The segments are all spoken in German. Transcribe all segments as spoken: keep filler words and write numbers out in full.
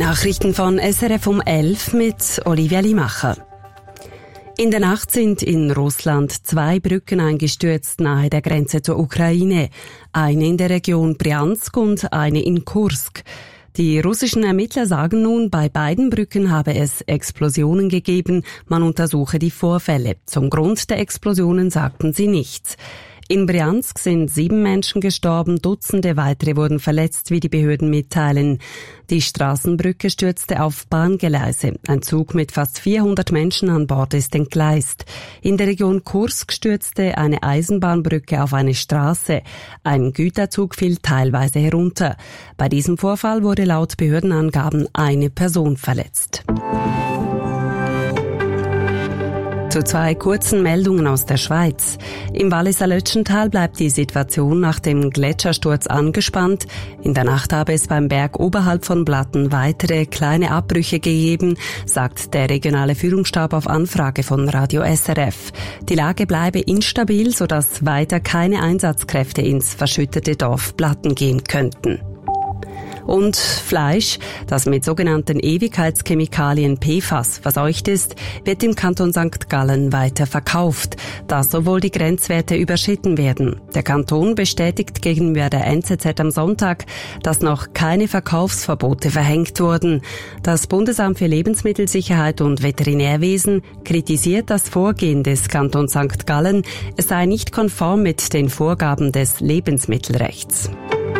Nachrichten von S R F um elf mit Olivia Limacher. In der Nacht sind in Russland zwei Brücken eingestürzt nahe der Grenze zur Ukraine. Eine in der Region Bryansk und eine in Kursk. Die russischen Ermittler sagen nun, bei beiden Brücken habe es Explosionen gegeben. Man untersuche die Vorfälle. Zum Grund der Explosionen sagten sie nichts. In Bryansk sind sieben Menschen gestorben, Dutzende weitere wurden verletzt, wie die Behörden mitteilen. Die Straßenbrücke stürzte auf Bahngeleise. Ein Zug mit fast vierhundert Menschen an Bord ist entgleist. In der Region Kursk stürzte eine Eisenbahnbrücke auf eine Straße. Ein Güterzug fiel teilweise herunter. Bei diesem Vorfall wurde laut Behördenangaben eine Person verletzt. Zu zwei kurzen Meldungen aus der Schweiz. Im Walliser Lötschental bleibt die Situation nach dem Gletschersturz angespannt. In der Nacht habe es beim Berg oberhalb von Blatten weitere kleine Abbrüche gegeben, sagt der regionale Führungsstab auf Anfrage von Radio S R F. Die Lage bleibe instabil, sodass weiter keine Einsatzkräfte ins verschüttete Dorf Blatten gehen könnten. Und Fleisch, das mit sogenannten Ewigkeitschemikalien P F A S verseucht ist, wird im Kanton Sankt Gallen weiter verkauft, da sowohl die Grenzwerte überschritten werden. Der Kanton bestätigt gegenüber der N Z Z am Sonntag, dass noch keine Verkaufsverbote verhängt wurden. Das Bundesamt für Lebensmittelsicherheit und Veterinärwesen kritisiert das Vorgehen des Kantons Sankt Gallen. Es sei nicht konform mit den Vorgaben des Lebensmittelrechts.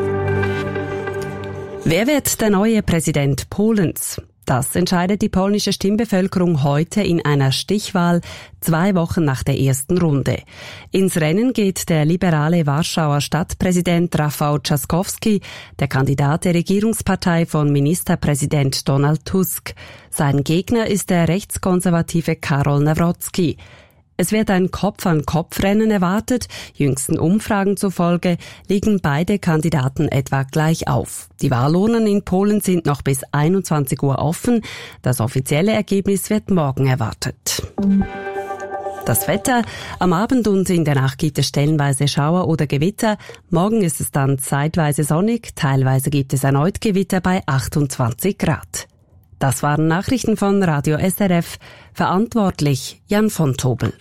Wer wird der neue Präsident Polens? Das entscheidet die polnische Stimmbevölkerung heute in einer Stichwahl, zwei Wochen nach der ersten Runde. Ins Rennen geht der liberale Warschauer Stadtpräsident Rafał Trzaskowski, der Kandidat der Regierungspartei von Ministerpräsident Donald Tusk. Sein Gegner ist der rechtskonservative Karol Nawrocki. Es wird ein Kopf-an-Kopf-Rennen erwartet. Jüngsten Umfragen zufolge liegen beide Kandidaten etwa gleich auf. Die Wahlurnen in Polen sind noch bis einundzwanzig Uhr offen. Das offizielle Ergebnis wird morgen erwartet. Das Wetter. Am Abend und in der Nacht gibt es stellenweise Schauer oder Gewitter. Morgen ist es dann zeitweise sonnig. Teilweise gibt es erneut Gewitter bei achtundzwanzig Grad. Das waren Nachrichten von Radio S R F. Verantwortlich Jan von Tobel.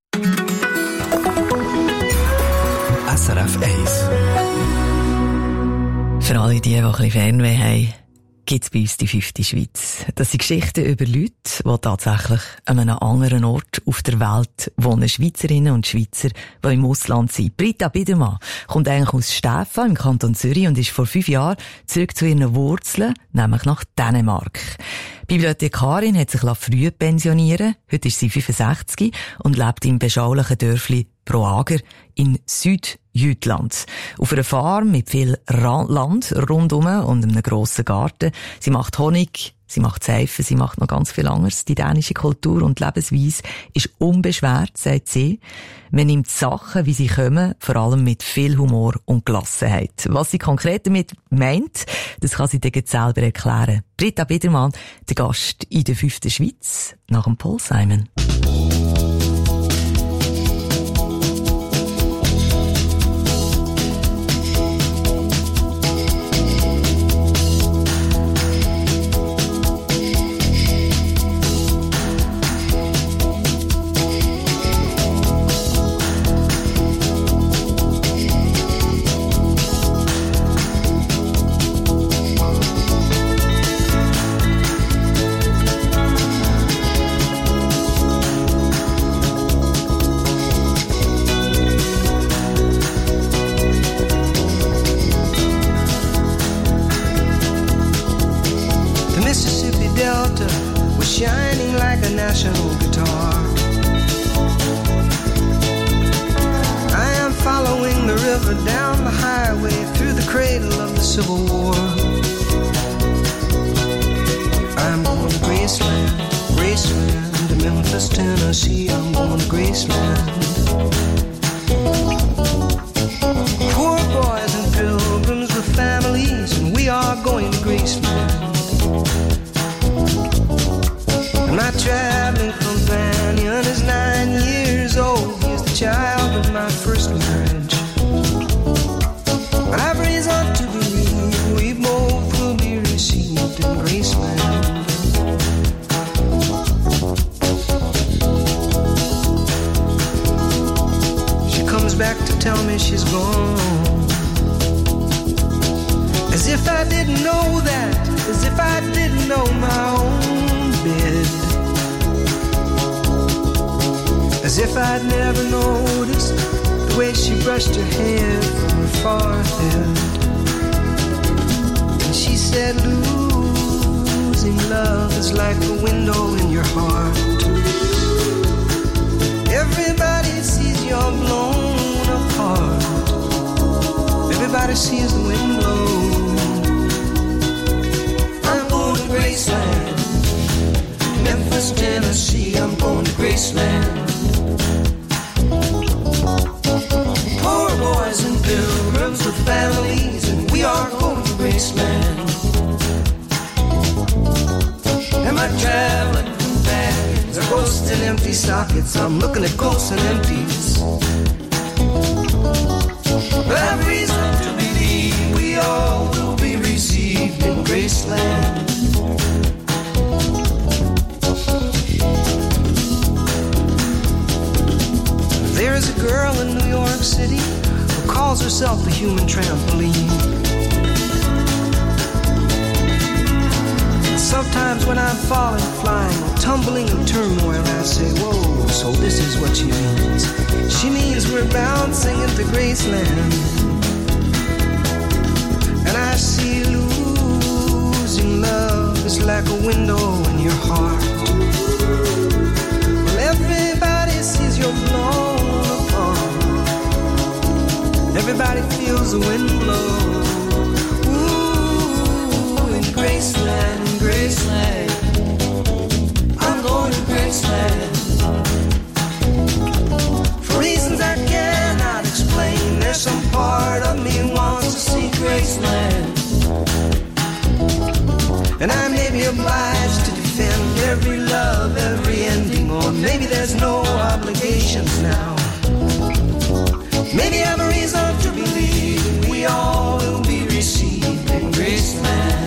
S R F eins. Für alle die, die ein bisschen Fernweh haben, gibt es bei uns die fünfte Schweiz. Das sind Geschichten über Leute, die tatsächlich an einem anderen Ort auf der Welt wohnen. Schweizerinnen und Schweizer, die im Ausland sind. Britta Biedermann kommt eigentlich aus Stäfa im Kanton Zürich und ist vor fünf Jahren zurück zu ihren Wurzeln, nämlich nach Dänemark. Die Bibliothekarin hat sich früh pensionieren. Heute ist sie fünfundsechzig und lebt im beschaulichen Dörfli Proager in Südjütland. Auf einer Farm mit viel Land rundum und einem grossen Garten. Sie macht Honig, sie macht Seife, sie macht noch ganz viel anderes. Die dänische Kultur und Lebensweise ist unbeschwert, sagt sie. Man nimmt Sachen, wie sie kommen, vor allem mit viel Humor und Gelassenheit. Was sie konkret damit meint, das kann sie dir selber erklären. Britta Biedermann, der Gast in der fünften Schweiz, nach dem Paul Simon. But I've reason to believe we both will be received in Graceland. comes back to tell me she's gone. As if I didn't know that, as if I didn't know my own bed. As if I'd never noticed the way she brushed her hair from her forehead. And she said, losing love is like a window in your heart. Everybody sees you're blown apart. Everybody sees the wind blow. I'm going to Graceland, Memphis, Tennessee. I'm going to Graceland. Poor boys and pilgrims with families, and we are going to Graceland. Am I traveling with bags or ghosts and empty sockets? I'm looking at ghosts and empties. But I have reason to believe we all will be received in Graceland. There is a girl in New York City who calls herself the human trampoline. And sometimes when I'm falling, flying, tumbling in turmoil, I say, whoa, so this is what she means. She means we're bouncing into Graceland. And I see losing love is like a window in your heart. Well, everybody sees you're blown apart. Everybody feels the wind blow. Ooh, in Graceland, in Graceland. I'm going to Graceland. For reasons I cannot explain, there's some part of me wants to see Graceland. And I may be obliged to defend every love, every ending, or maybe there's no obligations now. Maybe I have a reason to believe we all will be received in Graceland.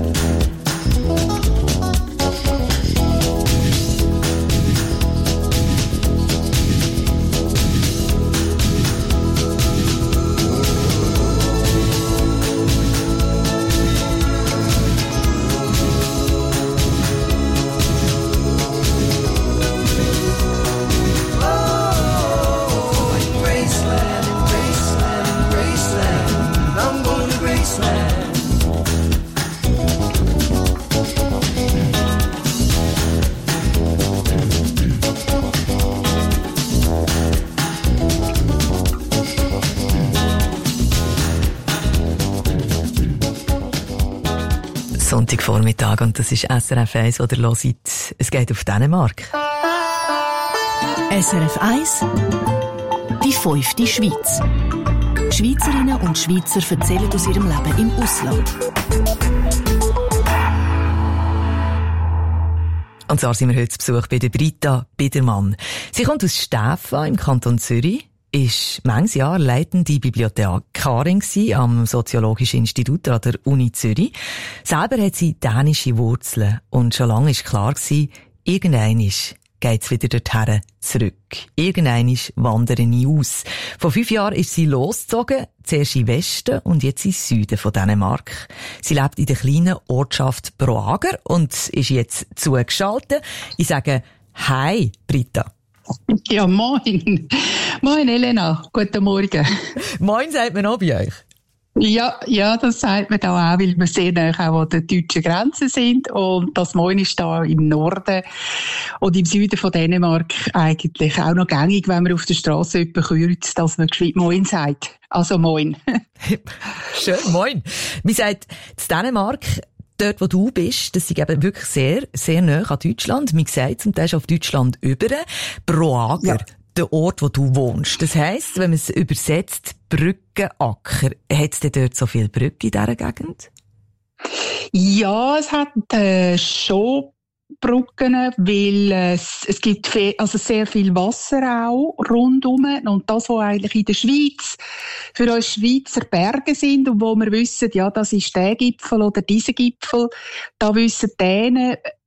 Sonntagvormittag und das ist S R F eins, wo ihr hört. Es geht auf Dänemark. S R F eins, die fünfte Schweiz. Schweizerinnen und Schweizer erzählen aus ihrem Leben im Ausland. Und zwar sind wir heute zu Besuch bei der Britta Biedermann. Sie kommt aus Stäfa im Kanton Zürich, ist manches Jahr leitende Bibliothekarin am Soziologischen Institut an der Uni Zürich. Selber hat sie dänische Wurzeln und schon lange war klar gewesen, irgendeinmal geht's wieder dorthin zurück. Irgendeinmal wandere ich aus. Vor fünf Jahren ist sie losgezogen, zuerst im Westen und jetzt im Süden von Dänemark. Sie lebt in der kleinen Ortschaft Broager und ist jetzt zugeschaltet. Ich sage Hi, Britta. Ja, moin. Moin, Elena. Guten Morgen. Moin, sagt man auch bei euch? Ja, ja, das sagt man da auch, weil wir sehr nah auch an der deutschen Grenze sind. Und das Moin ist da im Norden und im Süden von Dänemark eigentlich auch noch gängig, wenn man auf der Straße jemanden kreuzt, dass man geschwind Moin sagt. Also Moin. Schön, Moin. Man sagt, in Dänemark, dort wo du bist, das ist eben wirklich sehr, sehr nahe an Deutschland. Man sagt zum Teil auf Deutschland über. Broager. Ja. Der Ort, wo du wohnst. Das heisst, wenn man es übersetzt, Brückenacker. Hat es denn dort so viele Brücken in dieser Gegend? Ja, es hat äh, schon Brücken, weil äh, es gibt viel, also sehr viel Wasser auch rundum. Und das, was eigentlich in der Schweiz für uns Schweizer Berge sind und wo wir wissen, ja, das ist der Gipfel oder dieser Gipfel, da wissen die Dänen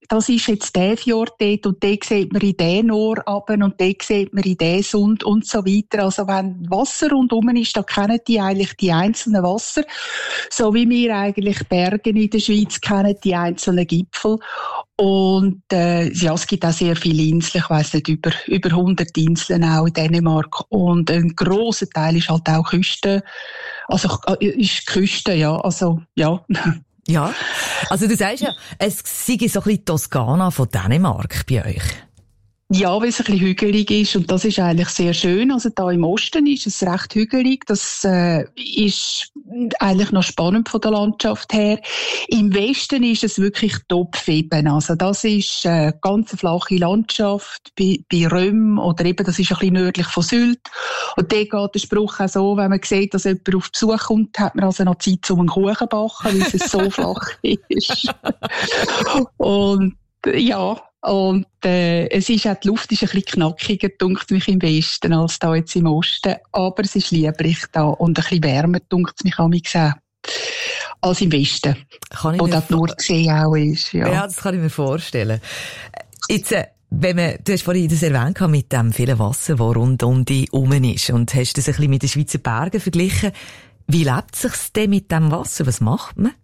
das ist jetzt der Fjord dort und dort sieht man in den Ohr runter und dort sieht man in den Sund und so weiter. Also wenn Wasser rundum ist, da kennen die eigentlich die einzelnen Wasser, so wie wir eigentlich Berge in der Schweiz kennen, die einzelnen Gipfel. Und äh, ja, es gibt auch sehr viele Inseln, ich weiss nicht, über, über hundert Inseln auch in Dänemark. Und ein grosser Teil ist halt auch Küste, also ist Küste, ja, also ja. Ja, also du sagst ja, es sei so ein bisschen Toskana von Dänemark bei euch. Ja, weil es ein bisschen hügelig ist und das ist eigentlich sehr schön. Also da im Osten ist es recht hügelig. Das äh, ist eigentlich noch spannend von der Landschaft her. Im Westen ist es wirklich Topfeben. Also das ist äh, ganz eine flache Landschaft bei, bei Röm oder eben, das ist ein bisschen nördlich von Sylt. Und da geht der Spruch auch so, wenn man sieht, dass jemand auf Besuch kommt, hat man also noch Zeit, um einen Kuchen zu backen, weil es so flach ist. Und ja, und äh, es ist auch, die Luft ist ein bisschen knackiger, dunkt mich im Westen, als da jetzt im Osten. Aber es ist lieblich da und ein bisschen wärmer, dunkt mich auch gesehen, als im Westen. Kann ich Oder die Nordsee auch ist. Ja. ja, das kann ich mir vorstellen. Jetzt, äh, wenn man, du hast vorhin das erwähnt mit dem vielen Wasser, das rund um dich herum ist, und hast das ein bisschen mit den Schweizer Bergen verglichen. Wie lebt es sich denn mit dem Wasser? Was macht man?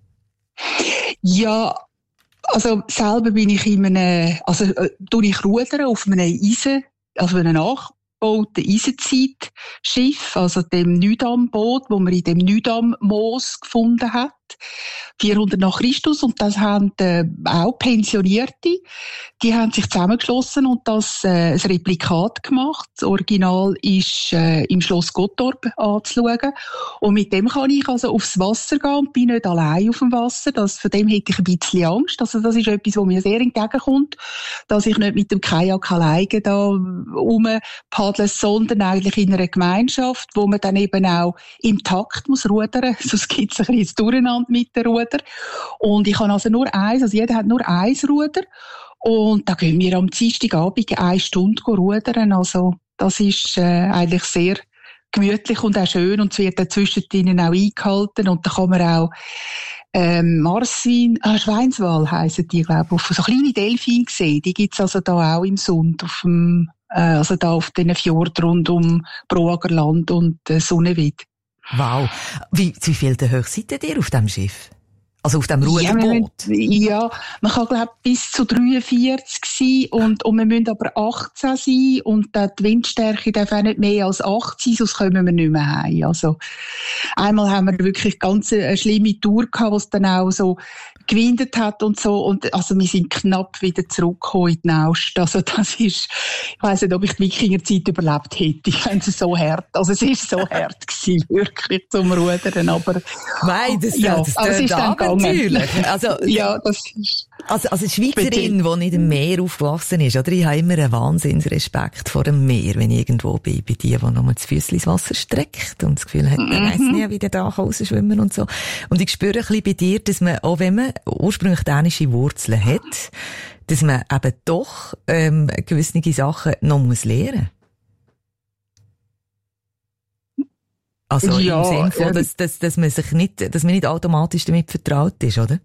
Ja, also selber bin ich in einem, also äh, tue ich rudern auf einem Eisen, also einem nachgebauten Eisenzeitschiff, also dem Nydam-Boot, wo man in dem Nydam-Moos gefunden hat, vierhundert nach Christus, und das haben äh, auch Pensionierte, die haben sich zusammengeschlossen und das äh, ein Replikat gemacht. Das Original ist äh, im Schloss Gottorp anzuschauen und mit dem kann ich also aufs Wasser gehen und bin nicht allein auf dem Wasser. Das, von dem hätte ich ein bisschen Angst. Also das ist etwas, was mir sehr entgegenkommt, dass ich nicht mit dem Kajak alleine da rumpaddle, sondern eigentlich in einer Gemeinschaft, wo man dann eben auch im Takt muss rudern, sonst gibt es ein bisschen Durcheinander mit dem Ruder. Und ich habe also nur eins, also jeder hat nur eins Ruder. Und da gehen wir am Dienstagabend eine Stunde rudern. Also das ist äh, eigentlich sehr gemütlich und auch schön. Und es wird dann zwischendrin auch eingehalten. Und da kann man auch ähm, Marswin, äh, Schweinswal heissen die, glaube ich, auf so kleine Delfine sehen. Die gibt's also da auch im Sund, auf dem, äh, also da auf den Fjord rund um Broagerland und äh, Sonnewid. Wow. Wie, wie viel hoch seid ihr auf diesem Schiff? Also auf dem Ruderboot? Ja, ja, man kann, glaube ich, bis zu dreiundvierzig sein und, und wir müssen aber achtzehn sein und die Windstärke darf auch nicht mehr als acht sein, sonst kommen wir nicht mehr heim. Also, einmal haben wir wirklich ganz eine schlimme Tour gehabt, wo es dann auch so gewindet hat und so, und also wir sind knapp wieder zurückgekommen in die Naust. Also das ist, ich weiss nicht, ob ich die Wikingerzeit überlebt hätte. Ich fand es so hart, also es ist so hart gewesen, wirklich zum Rudern, aber nein, das, ja, das, das aber es ist dann natürlich. Also, ja, das ist also, also Schweizerin, die nicht im Meer aufgewachsen ist, oder? Ich habe immer einen Wahnsinnsrespekt vor dem Meer, wenn ich irgendwo bin, bei die, die nur das Füßchen ins Wasser streckt und das Gefühl hat, man weiss nicht, wie der da rausschwimmen und so. Und ich spüre ein bisschen bei dir, dass man, auch wenn man ursprünglich dänische Wurzeln hat, dass man eben doch ähm, gewisse Sachen noch muss lernen. Also ja, im Sinne von, dass, dass, dass man sich nicht, dass man nicht automatisch damit vertraut ist, oder?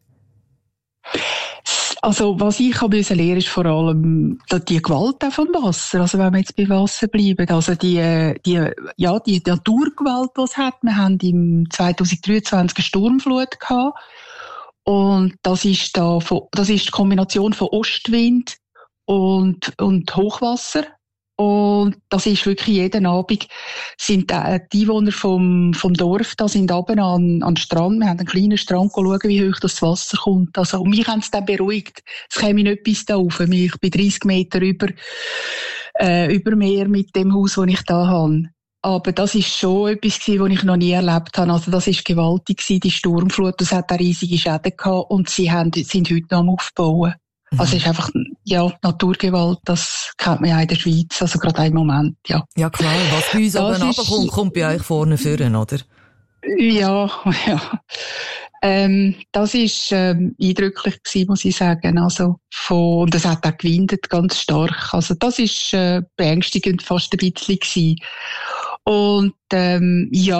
Also, was ich habe müssen lernen, ist vor allem die Gewalt vom Wasser. Also, wenn wir jetzt bei Wasser bleiben. Also, die, die, ja, die Naturgewalt, die es hat. Wir haben im zwanzig dreiundzwanzig eine Sturmflut gehabt. Und das ist da, das ist die Kombination von Ostwind und, und Hochwasser. Und das ist wirklich jeden Abend, sind die Einwohner vom, vom Dorf, da sind runter an, an den Strand. Wir haben einen kleinen Strand, schauen, wie hoch das Wasser kommt. Also, und mich haben es dann beruhigt. Es käme nicht bis da rauf. Ich bin dreißig Meter über, äh, über Meer mit dem Haus, das ich da habe. Aber das ist schon etwas gewesen, was ich noch nie erlebt habe. Also, das ist gewaltig gewesen, die Sturmflut. Das hat auch riesige Schäden gehabt. Und sie haben, sind heute noch am Aufbauen. Also es ist einfach, ja, Naturgewalt, das kennt man ja in der Schweiz, also gerade im Moment, ja. Ja klar, was bei uns oben runterkommt, kommt bei euch vorne führen, oder? Ja, ja. Ähm, das ist ähm, eindrücklich gewesen, muss ich sagen. Also von, und es hat auch gewindet, ganz stark. Also das ist äh, beängstigend fast ein bisschen gewesen. Und ähm, ja,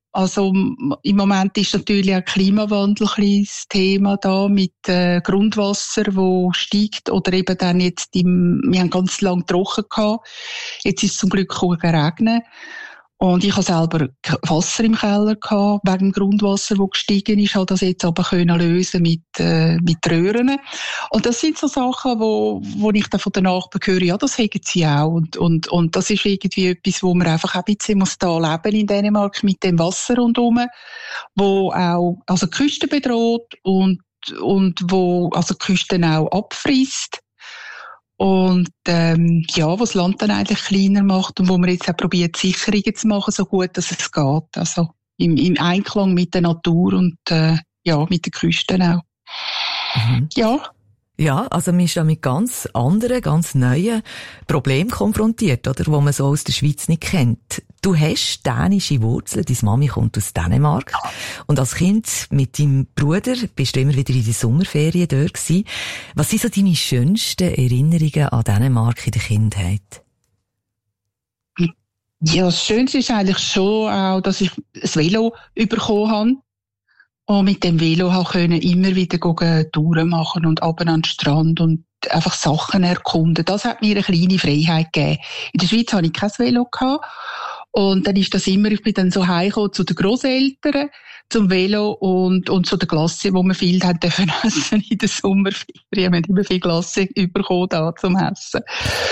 Also im Moment ist natürlich auch Klimawandel ein bisschen das Thema da mit äh, Grundwasser, wo steigt oder eben dann jetzt im, wir haben ganz lange trocken gehabt. Jetzt ist es zum Glück auch geregnet. Und ich habe selber Wasser im Keller gehabt, wegen dem Grundwasser, das gestiegen ist, habe das jetzt aber können lösen mit, äh, mit Röhren. Und das sind so Sachen, wo, wo ich dann von den Nachbarn höre, ja, das haben sie auch. Und, und, und das ist irgendwie etwas, wo man einfach ein bisschen muss da leben in Dänemark mit dem Wasser rundherum, wo auch, also die Küste bedroht und, und wo, also die Küste auch abfrisst. Und ähm, ja, was das Land dann eigentlich kleiner macht und wo man jetzt auch probiert, Sicherungen zu machen, so gut, dass es geht. Also im, im Einklang mit der Natur und äh, ja, mit den Küsten auch. Mhm. Ja. Ja, also man ist da mit ganz anderen, ganz neuen Problemen konfrontiert, oder, wo man so aus der Schweiz nicht kennt. Du hast dänische Wurzeln, deine Mami kommt aus Dänemark. Und als Kind mit deinem Bruder bist du immer wieder in die Sommerferien dort gewesen. Was sind so deine schönsten Erinnerungen an Dänemark in der Kindheit? Ja, das Schönste ist eigentlich schon auch, dass ich ein Velo bekommen habe. Und mit dem Velo konnte ich immer wieder Touren machen und runter an den Strand und einfach Sachen erkunden. Das hat mir eine kleine Freiheit gegeben. In der Schweiz hatte ich kein Velo gehabt. Und dann ist das immer, ich bin dann so heimgekommen zu den Grosseltern, zum Velo und, und zu der Glasse, wo wir viel haben dürfen essen in der Sommerferien. Wir haben immer viel Glasse bekommen da zum Essen.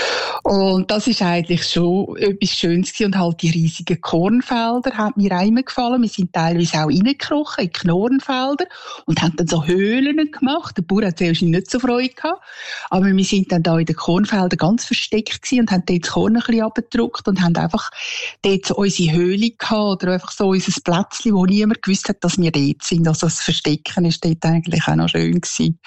Und das ist eigentlich schon etwas Schönes gewesen. Und halt die riesigen Kornfelder haben mir auch immer gefallen. Wir sind teilweise auch reingekrochen in Kornfelder und haben dann so Höhlen gemacht. Der Bauer hat zuerst nicht so Freude gehabt. Aber wir sind dann da in den Kornfeldern ganz versteckt gewesen und haben dort das Korn ein bisschen abgedruckt und haben einfach dort so unsere Höhle gehabt oder einfach so unser Plätzchen, wo niemand gewusst hat, dass wir dort sind. Also das Verstecken ist dort eigentlich auch noch schön gewesen.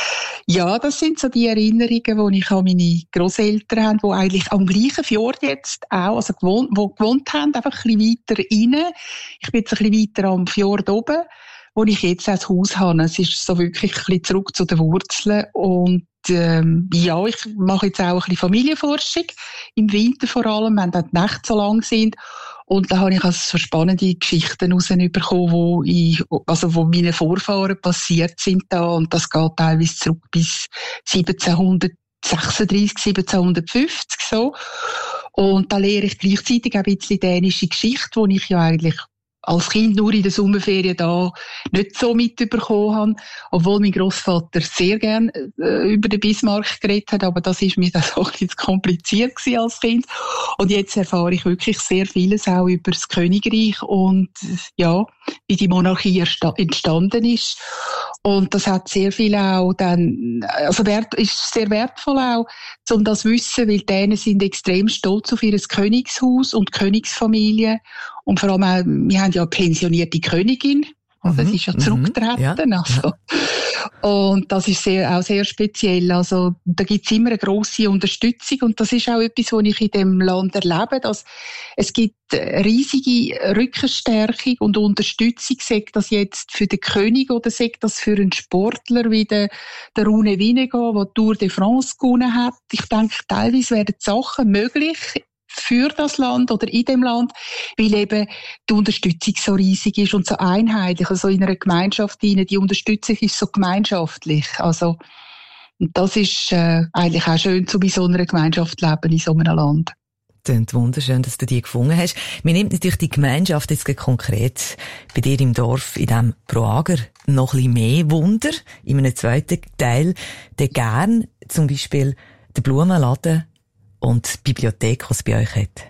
Ja, das sind so die Erinnerungen, die ich an meine Grosseltern habe, die eigentlich am gleichen Fjord jetzt auch, also gewohnt, wo gewohnt haben, einfach ein bisschen weiter rein. Ich bin jetzt ein bisschen weiter am Fjord oben, wo ich jetzt auch das Haus habe. Es ist so wirklich ein bisschen zurück zu den Wurzeln und ähm, ja, ich mache jetzt auch ein bisschen Familienforschung, im Winter vor allem, wenn dann die Nächte so lang sind. Und da habe ich also so spannende Geschichten rausbekommen, wo ich, also wo meine Vorfahren passiert sind da. Und das geht teilweise zurück bis siebzehnhundertsechsunddreissig, siebzehnhundertfünfzig, so. Und da lehre ich gleichzeitig auch ein bisschen dänische Geschichte, die ich ja eigentlich als Kind nur in der Sommerferien da nicht so mitbekommen habe, obwohl mein Grossvater sehr gern äh, über den Bismarck geredet hat, aber das ist mir dann so ein bisschen kompliziert gewesen als Kind. Und jetzt erfahre ich wirklich sehr vieles auch über das Königreich und ja, wie die Monarchie entstanden ist. Und das hat sehr viel auch dann, also wert, ist sehr wertvoll auch, um das zu wissen, weil die Dänen sind extrem stolz auf ihr Königshaus und Königsfamilie. Und vor allem auch, wir haben ja eine pensionierte Königin. Also, das ist ja zurückgetreten. Ja. Also. Und das ist sehr, auch sehr speziell. Also, da gibt's immer eine grosse Unterstützung. Und das ist auch etwas, was ich in dem Land erlebe, dass es gibt riesige Rückenstärkung und Unterstützung, sagt das jetzt für den König oder sagt das für einen Sportler wie der, der Rune Vinegar, der Tour de France gewonnen hat. Ich denke, teilweise werden Sachen möglich für das Land oder in dem Land, weil eben die Unterstützung so riesig ist und so einheitlich, also in einer Gemeinschaft hinein. Die Unterstützung ist so gemeinschaftlich. Also, und das ist äh, eigentlich auch schön, so bei so einer Gemeinschaft leben in so einem Land. Klingt wunderschön, dass du die gefunden hast. Mir nimmt natürlich die Gemeinschaft jetzt konkret bei dir im Dorf, in diesem Proager, noch ein bisschen mehr Wunder. In einem zweiten Teil, der gern zum Beispiel den Blumenladen und die Bibliothek, die es bei euch hat.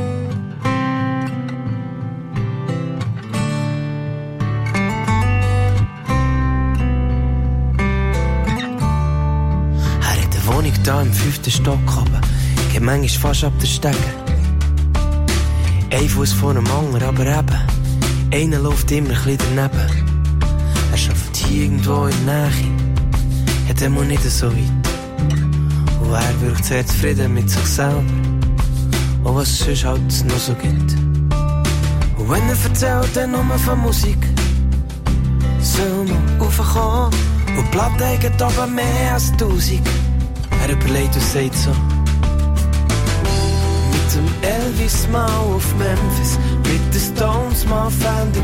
Er hat eine Wohnung da im fünften Stock oben, geht manchmal fast ab der Stege. Ein Fuß vor dem anderen, aber eben, einer läuft immer ein bisschen daneben. Er arbeitet hier irgendwo in der Nähe, hat er mal nicht so weit. Und er wirkt sehr zufrieden mit sich selber, und was es sonst halt noch so gibt. Und wenn er erzählt, dann nur von Musik, soll man raufkommen, und die Platte geht oben mehr als tausend. Er überlegt und sagt so, mit dem Elvis mal auf Memphis, mit den Stones mal Fan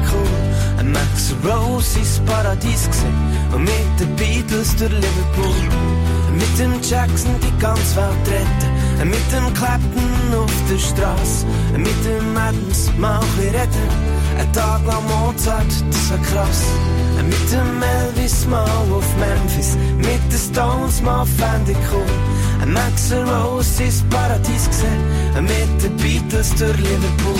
Rose ins Paradies gesehen und mit den Beatles durch Liverpool. Mit dem Jackson die ganze Welt retten, mit dem Clapton auf der Straße, mit dem Adams mal ein bisschen reden. Ein Tag lang Mozart, das war krass. Mit dem Elvis mal auf Memphis, mit den Stones mal fände ich cool. Max Rose ins Paradies gesehen, mit den Beatles durch Liverpool.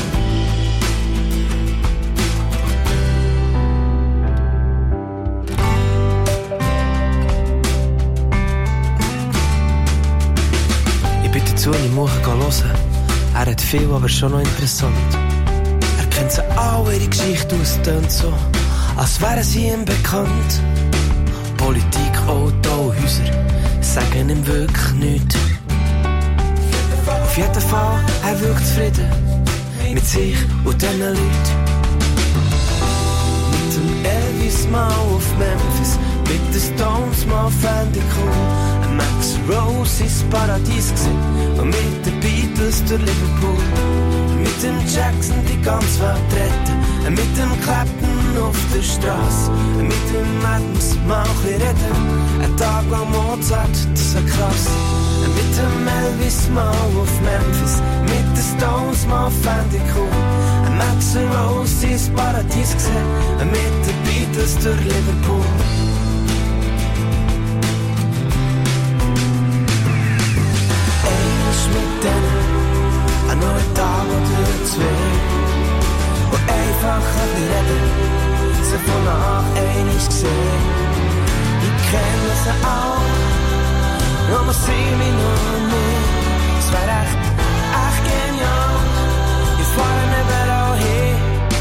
Zu ihm hören. Er hat viel, aber schon noch interessant. Er kennt sie alle, ihre Geschichte aus, tönt so, als wären sie ihm bekannt. Politik, Auto, Häuser sagen ihm wirklich nichts. Auf jeden Fall, er wirkt zufrieden mit sich und diesen Leuten. Mit dem Elvis mal auf Memphis, mit den Stones mal fände ich cool. Max Rose ins Paradies gesehen und mit den Beatles durch Liverpool. Mit dem Jackson die ganze Welt retten, mit dem Clapton auf der Straße, mit dem Adams mal ein bisschen reden. Ein Tag lang Mozart, das war krass. Mit dem Elvis mal auf Memphis, mit den Stones mal fände ich cool. Max Rose ins Paradies gesehen mit den Beatles durch Liverpool. Mit denen an neuen Tag oder zwei, wo einfach ein bisschen reden, sie von nach einig gesehen. Ich kenne sie auch, nur man sieht mich noch nicht. Es wär echt, echt genial, wir fahren überall hin.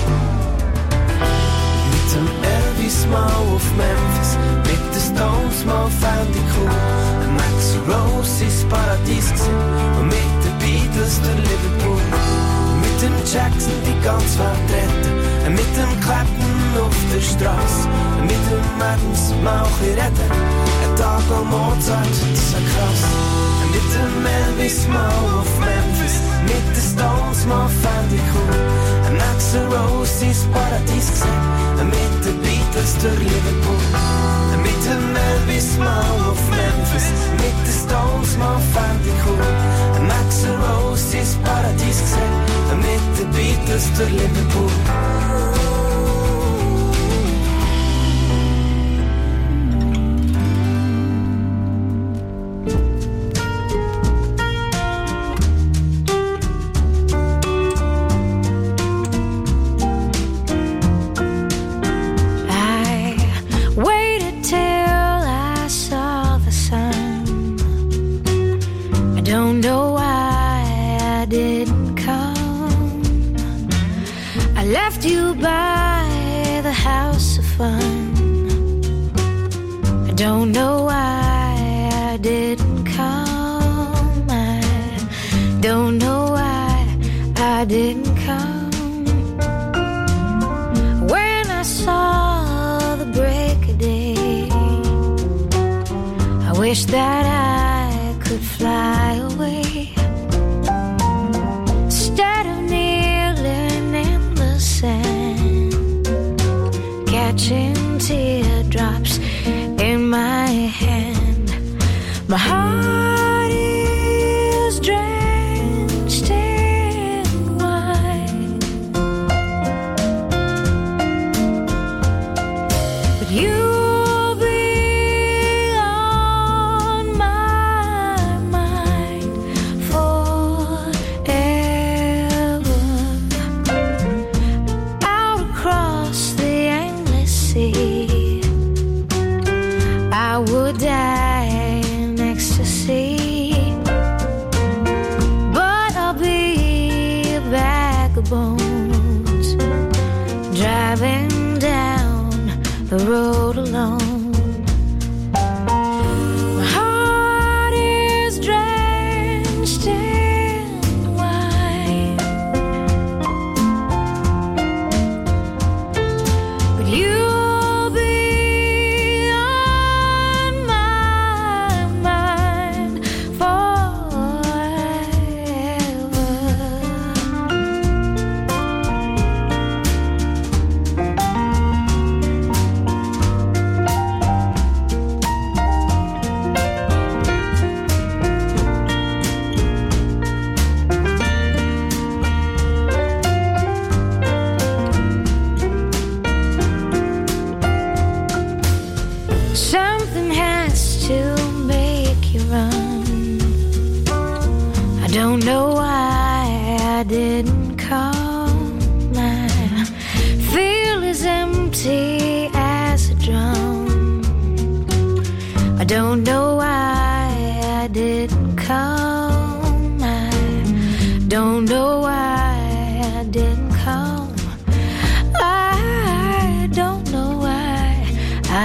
Mit dem Elvis mal auf Memphis, mit den Stones mal fände ich cool. Max Rose ins Paradies gesehen und mit den Beatles durch Liverpool. Mit dem Jackson die ganze Welt retten, mit dem Clapton auf der Straße, mit dem Adams mal ein bisschen reden. Ein Tag lang Mozart, das war krass. Mit dem Elvis mal auf Memphis, mit den Stones mal fände ich cool. Max Rose ins Paradies gesehen, mit den Beatles durch Liverpool. Mit dem Elvis mal auf Memphis, mit den Stones mal fände ich cool. Max Rose ins Paradies gesehen, mit den Beatles durch Liverpool. You by the house of fun. I don't know why I didn't come. I don't know why I didn't come. When I saw the break of day, I wish that I could fly away. Catching teardrops in my hand. My heart is drenched in wine, but you'll be on my mind forever. Out across the I would die in ecstasy, but I'll be a bag of bones driving down the road alone. My heart is drenched in wine, but you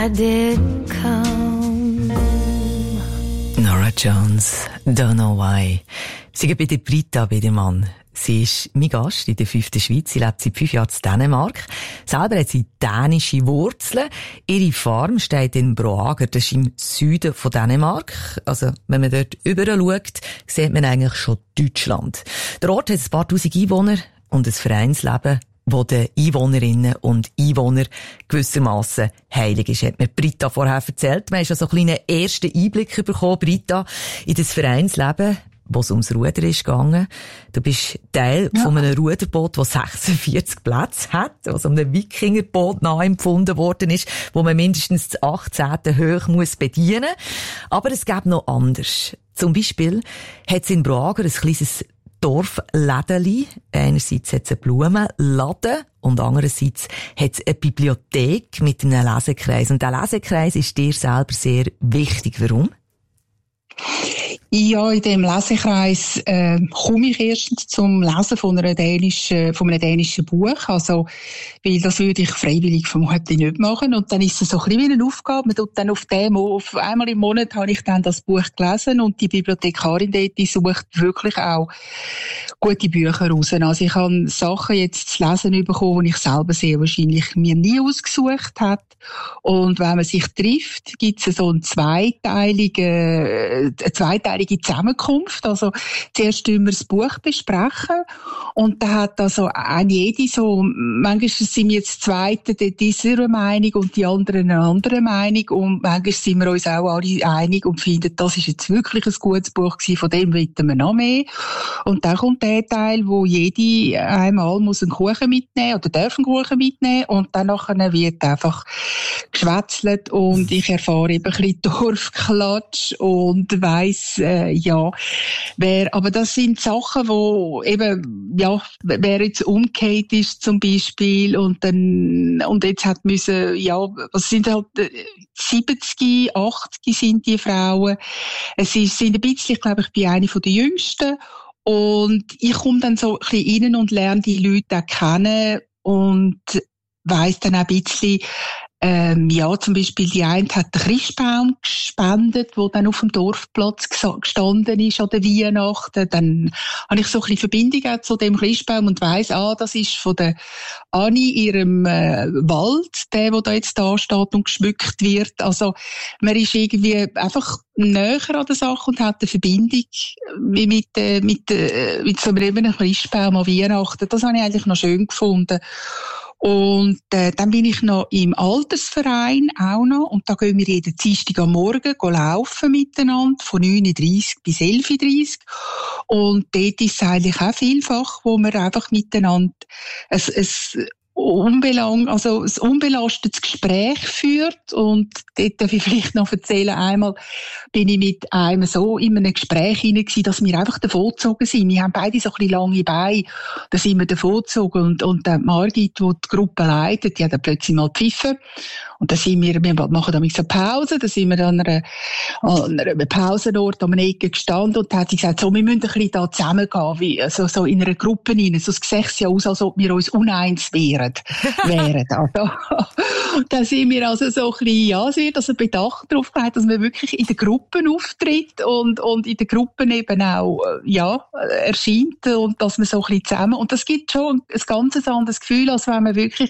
I didn't come. Nora Jones, Don't Know Why. Sie geht bei der Britta Biedermann. Sie ist mein Gast in der fünften Schweiz. Sie lebt seit fünf Jahren in Dänemark. Selber hat sie dänische Wurzeln. Ihre Farm steht in Broager. Das ist im Süden von Dänemark. Also, wenn man dort rüber schaut, sieht man eigentlich schon Deutschland. Der Ort hat ein paar tausend Einwohner und ein Vereinsleben, wo den Einwohnerinnen und Einwohnern gewissermaßen heilig ist. Hat mir Britta vorher erzählt. Man hat schon so einen kleinen ersten Einblick bekommen, Britta, in das Vereinsleben, wo es ums Ruder ist gegangen. Du bist Teil ja. von einem Ruderboot, das sechsundvierzig Plätze hat, was um einem Wikingerboot nachempfunden worden ist, wo man mindestens das achtzehnte hoch muss bedienen. Aber es gäbe noch anders. Zum Beispiel hat es in Broager ein kleines Dorflädeli. Einerseits hat es einen Blumenladen und andererseits hat es eine Bibliothek mit einem Lesekreis. Und der Lesekreis ist dir selber sehr wichtig. Warum? Ja, in dem Lesekreis äh, komme ich erstens zum Lesen von, einer dänischen, von einem dänischen Buch. Also, weil das würde ich freiwillig vermutlich nicht machen. Und dann ist es so ein bisschen wie eine Aufgabe. Man tut dann auf dem, auf einmal im Monat habe ich dann das Buch gelesen und die Bibliothekarin dort, die sucht wirklich auch gute Bücher raus. Also ich habe Sachen jetzt zu lesen bekommen, die ich selber sehr wahrscheinlich mir nie ausgesucht habe. Und wenn man sich trifft, gibt es so eine zweiteilige, eine zweiteilige Zusammenkunft. Also zuerst tun wir das Buch besprechen und da hat also auch jede so, manchmal sind wir jetzt Zweite dieser Meinung und die anderen eine andere Meinung und manchmal sind wir uns auch alle einig und finden, das ist jetzt wirklich ein gutes Buch gewesen, von dem wollen wir noch mehr. Und dann kommt der Teil, wo jede einmal muss einen Kuchen mitnehmen oder darf einen Kuchen mitnehmen und dann nachher wird einfach geschwätzelt und ich erfahre eben ein bisschen Dorfklatsch und weiss, äh, ja, wer, aber das sind Sachen, wo eben, ja, wer jetzt umgekehrt ist zum Beispiel und dann, und jetzt hat müssen, ja, was sind halt, siebzig, achtzig sind die Frauen. Es ist, sind ein bisschen, ich glaube, ich bin eine von den Jüngsten. Und ich komme dann so ein bisschen rein und lerne die Leute auch kennen und weiss dann auch ein bisschen, ähm, ja, zum Beispiel die eine hat den Christbaum gespendet, der dann auf dem Dorfplatz gestanden ist an der Weihnachten. Dann habe ich so ein bisschen Verbindung auch zu dem Christbaum und weiss, ah, das ist von der Anni, ihrem äh, Wald, der, der da jetzt da steht und geschmückt wird. Also man ist irgendwie einfach näher an der Sache und hat eine Verbindung mit, mit, mit, mit so einem Christbaum an Weihnachten. Das habe ich eigentlich noch schön gefunden. Und äh, dann bin ich noch im Altersverein auch noch und da gehen wir jeden Dienstag am Morgen laufen miteinander von neun Uhr dreißig bis elf Uhr dreißig und dort ist es eigentlich auch vielfach, wo wir einfach miteinander ein, ein Unbelang, also ein unbelastetes Gespräch führt und dort darf ich vielleicht noch erzählen, einmal bin ich mit einem so in einem Gespräch hinein gewesen, dass wir einfach davongezogen sind. Wir haben beide so ein bisschen lange Beine, da sind wir davongezogen und, und die Margit, die die Gruppe leitet, die hat dann plötzlich mal gepfiffen und dann sind wir, wir machen dann so Pause, da sind wir an einer, an einem Pausenort am Ecke gestanden und da hat sie gesagt, so, wir müssen ein bisschen da zusammengehen, wie, so, so in einer Gruppe hinein, so sieht es ja aus, als ob wir uns uneins wären. wären. Also, da sind wir also so ein bisschen, ja, es wird also Bedacht darauf gelegt, dass man wirklich in den Gruppen auftritt und, und in den Gruppen eben auch, ja, erscheint und dass man so ein bisschen zusammen, und das gibt schon ein ganz anderes Gefühl, als wenn man wirklich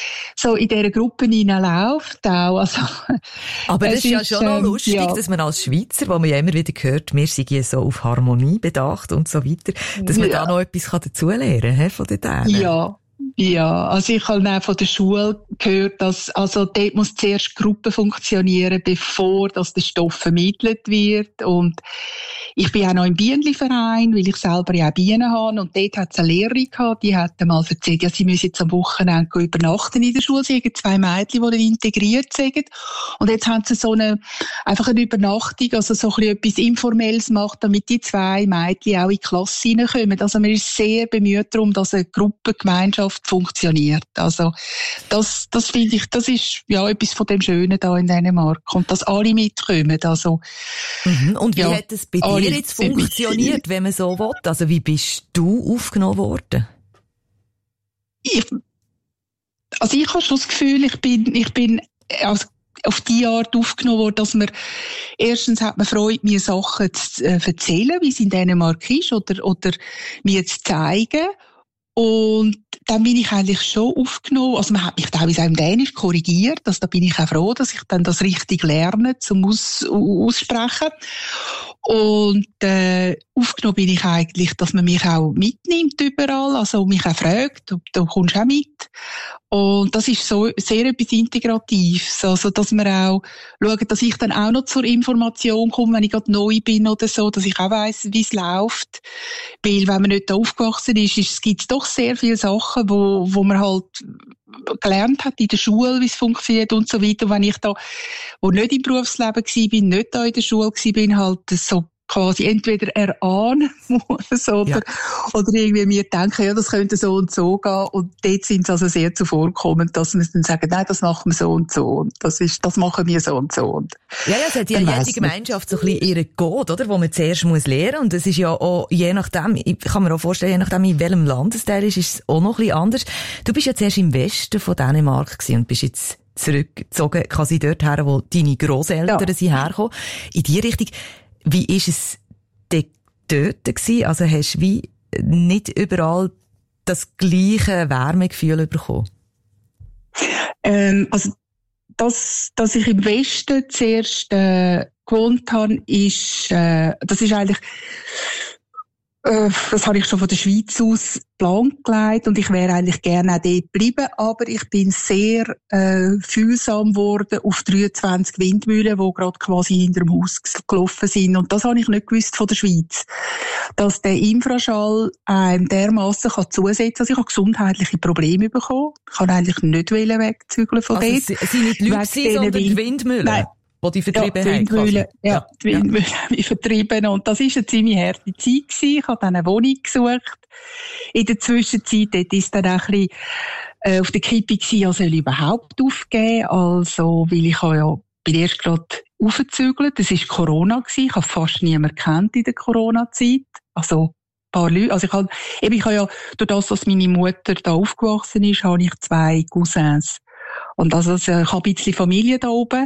so in dieser Gruppe hineinläuft auch. Also, aber das ist ja schon noch lustig, ja, dass man als Schweizer, wo man ja immer wieder hört, wir sind ja so auf Harmonie bedacht und so weiter, dass man ja da noch etwas dazulernen kann von den Dänen. Ja. Ja, also ich habe auch von der Schule gehört, dass, also dort muss zuerst Gruppe funktionieren, bevor dass der Stoff vermittelt wird. Und ich bin auch noch im Bienenverein, weil ich selber ja auch Bienen habe. Und dort hat es eine Lehrerin gehabt, die hat einmal erzählt, ja, sie müssen jetzt am Wochenende übernachten in der Schule. Sie haben zwei Mädchen, die integriert sind. Und jetzt haben sie so eine, einfach eine Übernachtung, also so ein bisschen etwas Informelles gemacht, damit die zwei Mädchen auch in die Klasse reinkommen. Also man ist sehr bemüht darum, dass eine Gruppengemeinschaft funktioniert. Also, das, das finde ich, das ist, ja, etwas von dem Schönen da in Dänemark. Und dass alle mitkommen, also. Mhm. Und wie ja, hat es bei dir jetzt funktioniert, wenn man so will? Also, wie bist du aufgenommen worden? Ich, also, ich habe schon das Gefühl, ich bin, ich bin, also, auf die Art aufgenommen worden, dass man erstens hat man Freude, mir Sachen zu äh, erzählen, wie es in Dänemark ist, oder, oder mir zu zeigen. Und dann bin ich eigentlich schon aufgenommen, also man hat mich teilweise auch im Dänisch korrigiert, also da bin ich auch froh, dass ich dann das richtig lerne zum Aus- Aussprechen. Und äh, aufgenommen bin ich eigentlich, dass man mich auch mitnimmt überall, also mich auch fragt, du, du kommst auch mit. Und das ist so sehr etwas Integratives, also dass wir auch schauen, dass ich dann auch noch zur Information komme, wenn ich gerade neu bin oder so, dass ich auch weiss, wie es läuft. Weil wenn man nicht da aufgewachsen ist, ist gibt es doch sehr viele Sachen, wo, wo man halt gelernt hat in der Schule, wie es funktioniert und so weiter. Und wenn ich da, wo nicht im Berufsleben gsi bin, nicht da in der Schule gsi bin, halt so quasi entweder erahnen muss oder, ja. oder irgendwie mir denken, ja, das könnte so und so gehen. Und dort sind sie also sehr zuvorkommend, dass wir dann sagen, nein, das machen wir so und so. Und das ist, das machen wir so und so. Und ja, ja, es hat ja jede Gemeinschaft so ein bisschen ihren Code, oder? Wo man zuerst muss lernen. Und es ist ja auch, je nachdem, ich kann mir auch vorstellen, je nachdem, in welchem Landesteil ist, ist es auch noch ein bisschen anders. Du bist ja zuerst im Westen von Dänemark gewesen und bist jetzt zurückgezogen, quasi dort her, wo deine Grosseltern ja. sind hergekommen. In die Richtung. Wie ist es dort gewesen? Also hast du wie nicht überall das gleiche Wärmegefühl bekommen? Ähm, also, dass, dass ich im Westen zuerst äh, gewohnt habe, ist, äh, das ist eigentlich, äh, das habe ich schon von der Schweiz aus blank gelegt und ich wäre eigentlich gerne auch dort geblieben, aber ich bin sehr äh, fühlsam geworden auf dreiundzwanzig Windmühlen, die gerade quasi hinter dem Haus gelaufen sind. Und das habe ich nicht gewusst von der Schweiz, dass der Infraschall einem dermassen kann zusetzen kann. Also ich habe gesundheitliche Probleme bekommen. Ich kann eigentlich nicht wegzügeln von also dort. Also es sind nicht Leute, sondern die Windmühlen? Nein. Die die vertrieben ja, die Windmühlen, haben. Ja, die Windmühlen ja. haben mich vertrieben. Und das war eine ziemlich harte Zeit gewesen. Ich habe dann eine Wohnung gesucht. In der Zwischenzeit, dort ist dann auch ein bisschen, äh, auf der Kippe gewesen, also soll ich überhaupt aufgeben. Also, weil ich habe ja, bin erst gerade aufgezügelt. Das war Corona gewesen. Ich habe fast niemanden kennt in der Corona-Zeit. Also, ein paar Leute. Also, ich habe, eben, ich habe ja, durch das, dass meine Mutter da aufgewachsen ist, habe ich zwei Cousins. Und also, ich habe ein bisschen Familie da oben.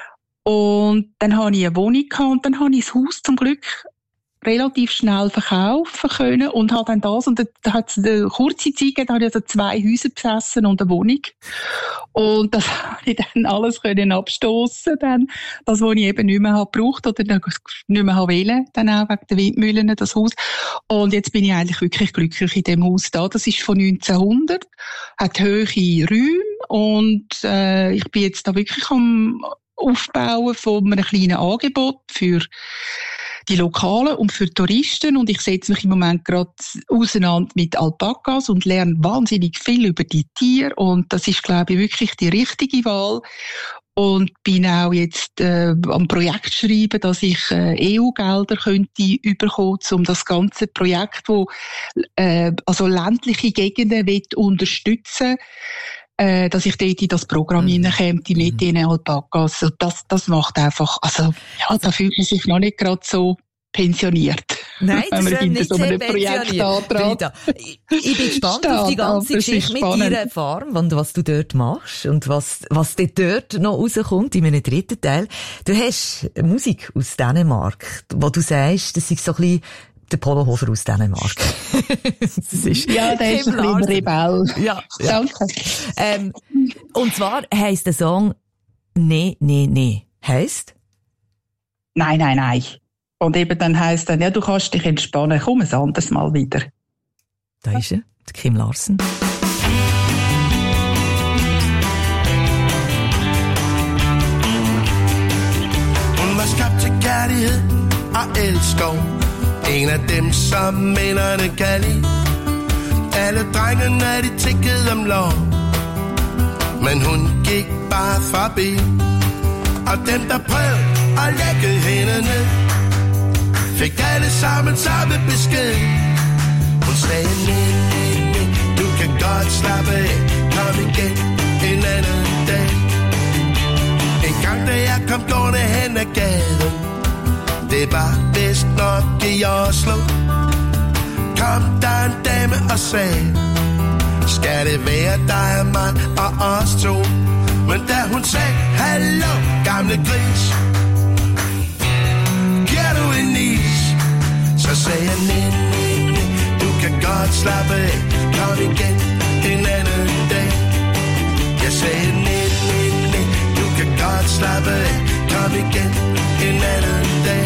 Und dann hatte ich eine Wohnung gehabt und dann habe ich das Haus zum Glück relativ schnell verkaufen können und habe dann das, und da hat es eine kurze Zeit gegeben, da habe ich also zwei Häuser besessen und eine Wohnung. Und das habe ich dann alles können abstossen, dann, das, was ich eben nicht mehr habe gebraucht oder nicht mehr habe wollen, dann auch wegen der Windmühlen, das Haus. Und jetzt bin ich eigentlich wirklich glücklich in dem Haus da. Das ist von neunzehnhundert, hat hohe Räume und äh, ich bin jetzt da wirklich am Aufbauen von einem kleinen Angebot für die Lokalen und für Touristen. Und ich setze mich im Moment gerade auseinander mit Alpakas und lerne wahnsinnig viel über die Tiere. Und das ist, glaube ich, wirklich die richtige Wahl. Und bin auch jetzt äh, am Projekt schreiben, dass ich äh, E U-Gelder könnte überkommen, um das ganze Projekt, wo äh, also ländliche Gegenden will unterstützen, äh, dass ich dort in das Programm hineinkomme, die mit den Alpakas. Also das, das macht einfach, also ja, da fühlt man sich noch nicht gerade so pensioniert. Nein, das ist nicht so sehr pensioniert. Ich, ich bin gespannt auf die ganze Geschichte mit deiner Farm und was du dort machst und was, was dort noch rauskommt in einem dritten Teil. Du hast Musik aus Dänemark, wo du sagst, das ist so ein bisschen der Polohofer aus Dänemark. Das ist ja, der ist ein bisschen Rebell. Ja, ja. Danke. Ähm, und zwar heisst der Song «Nee, nee, nee». Heisst? Nein, nein, nein. Und eben dann heisst dann, ja, du kannst dich entspannen, komm ein anderes Mal wieder. Da ist er, der Kim Larsen. Hun var skabt til kærlighed og elskov. En af dem, som mænderne kan lide. Alle drengene, de tikkede om lov. Men hun gik bare forbi. Og dem, der prøvede at lægge hende ned, fik alle sammen samme besked. Hun sagde, nej, nej, nej, du kan godt slappe af. Kom igen en anden dag. En gang da jeg kom gående hen ad gaden, det var vist nok i Oslo, kom der en dame og sagde, skal det være dig og mig og os to? Men da hun sagde, hallo, gamle gris, giver du en is? Så sagde jeg, nej, nej, nej, du kan godt slappe af, kom igen en anden dag. Jeg sagde, nej, nej, nej, du kan godt slappe af, kom igen en anden dag.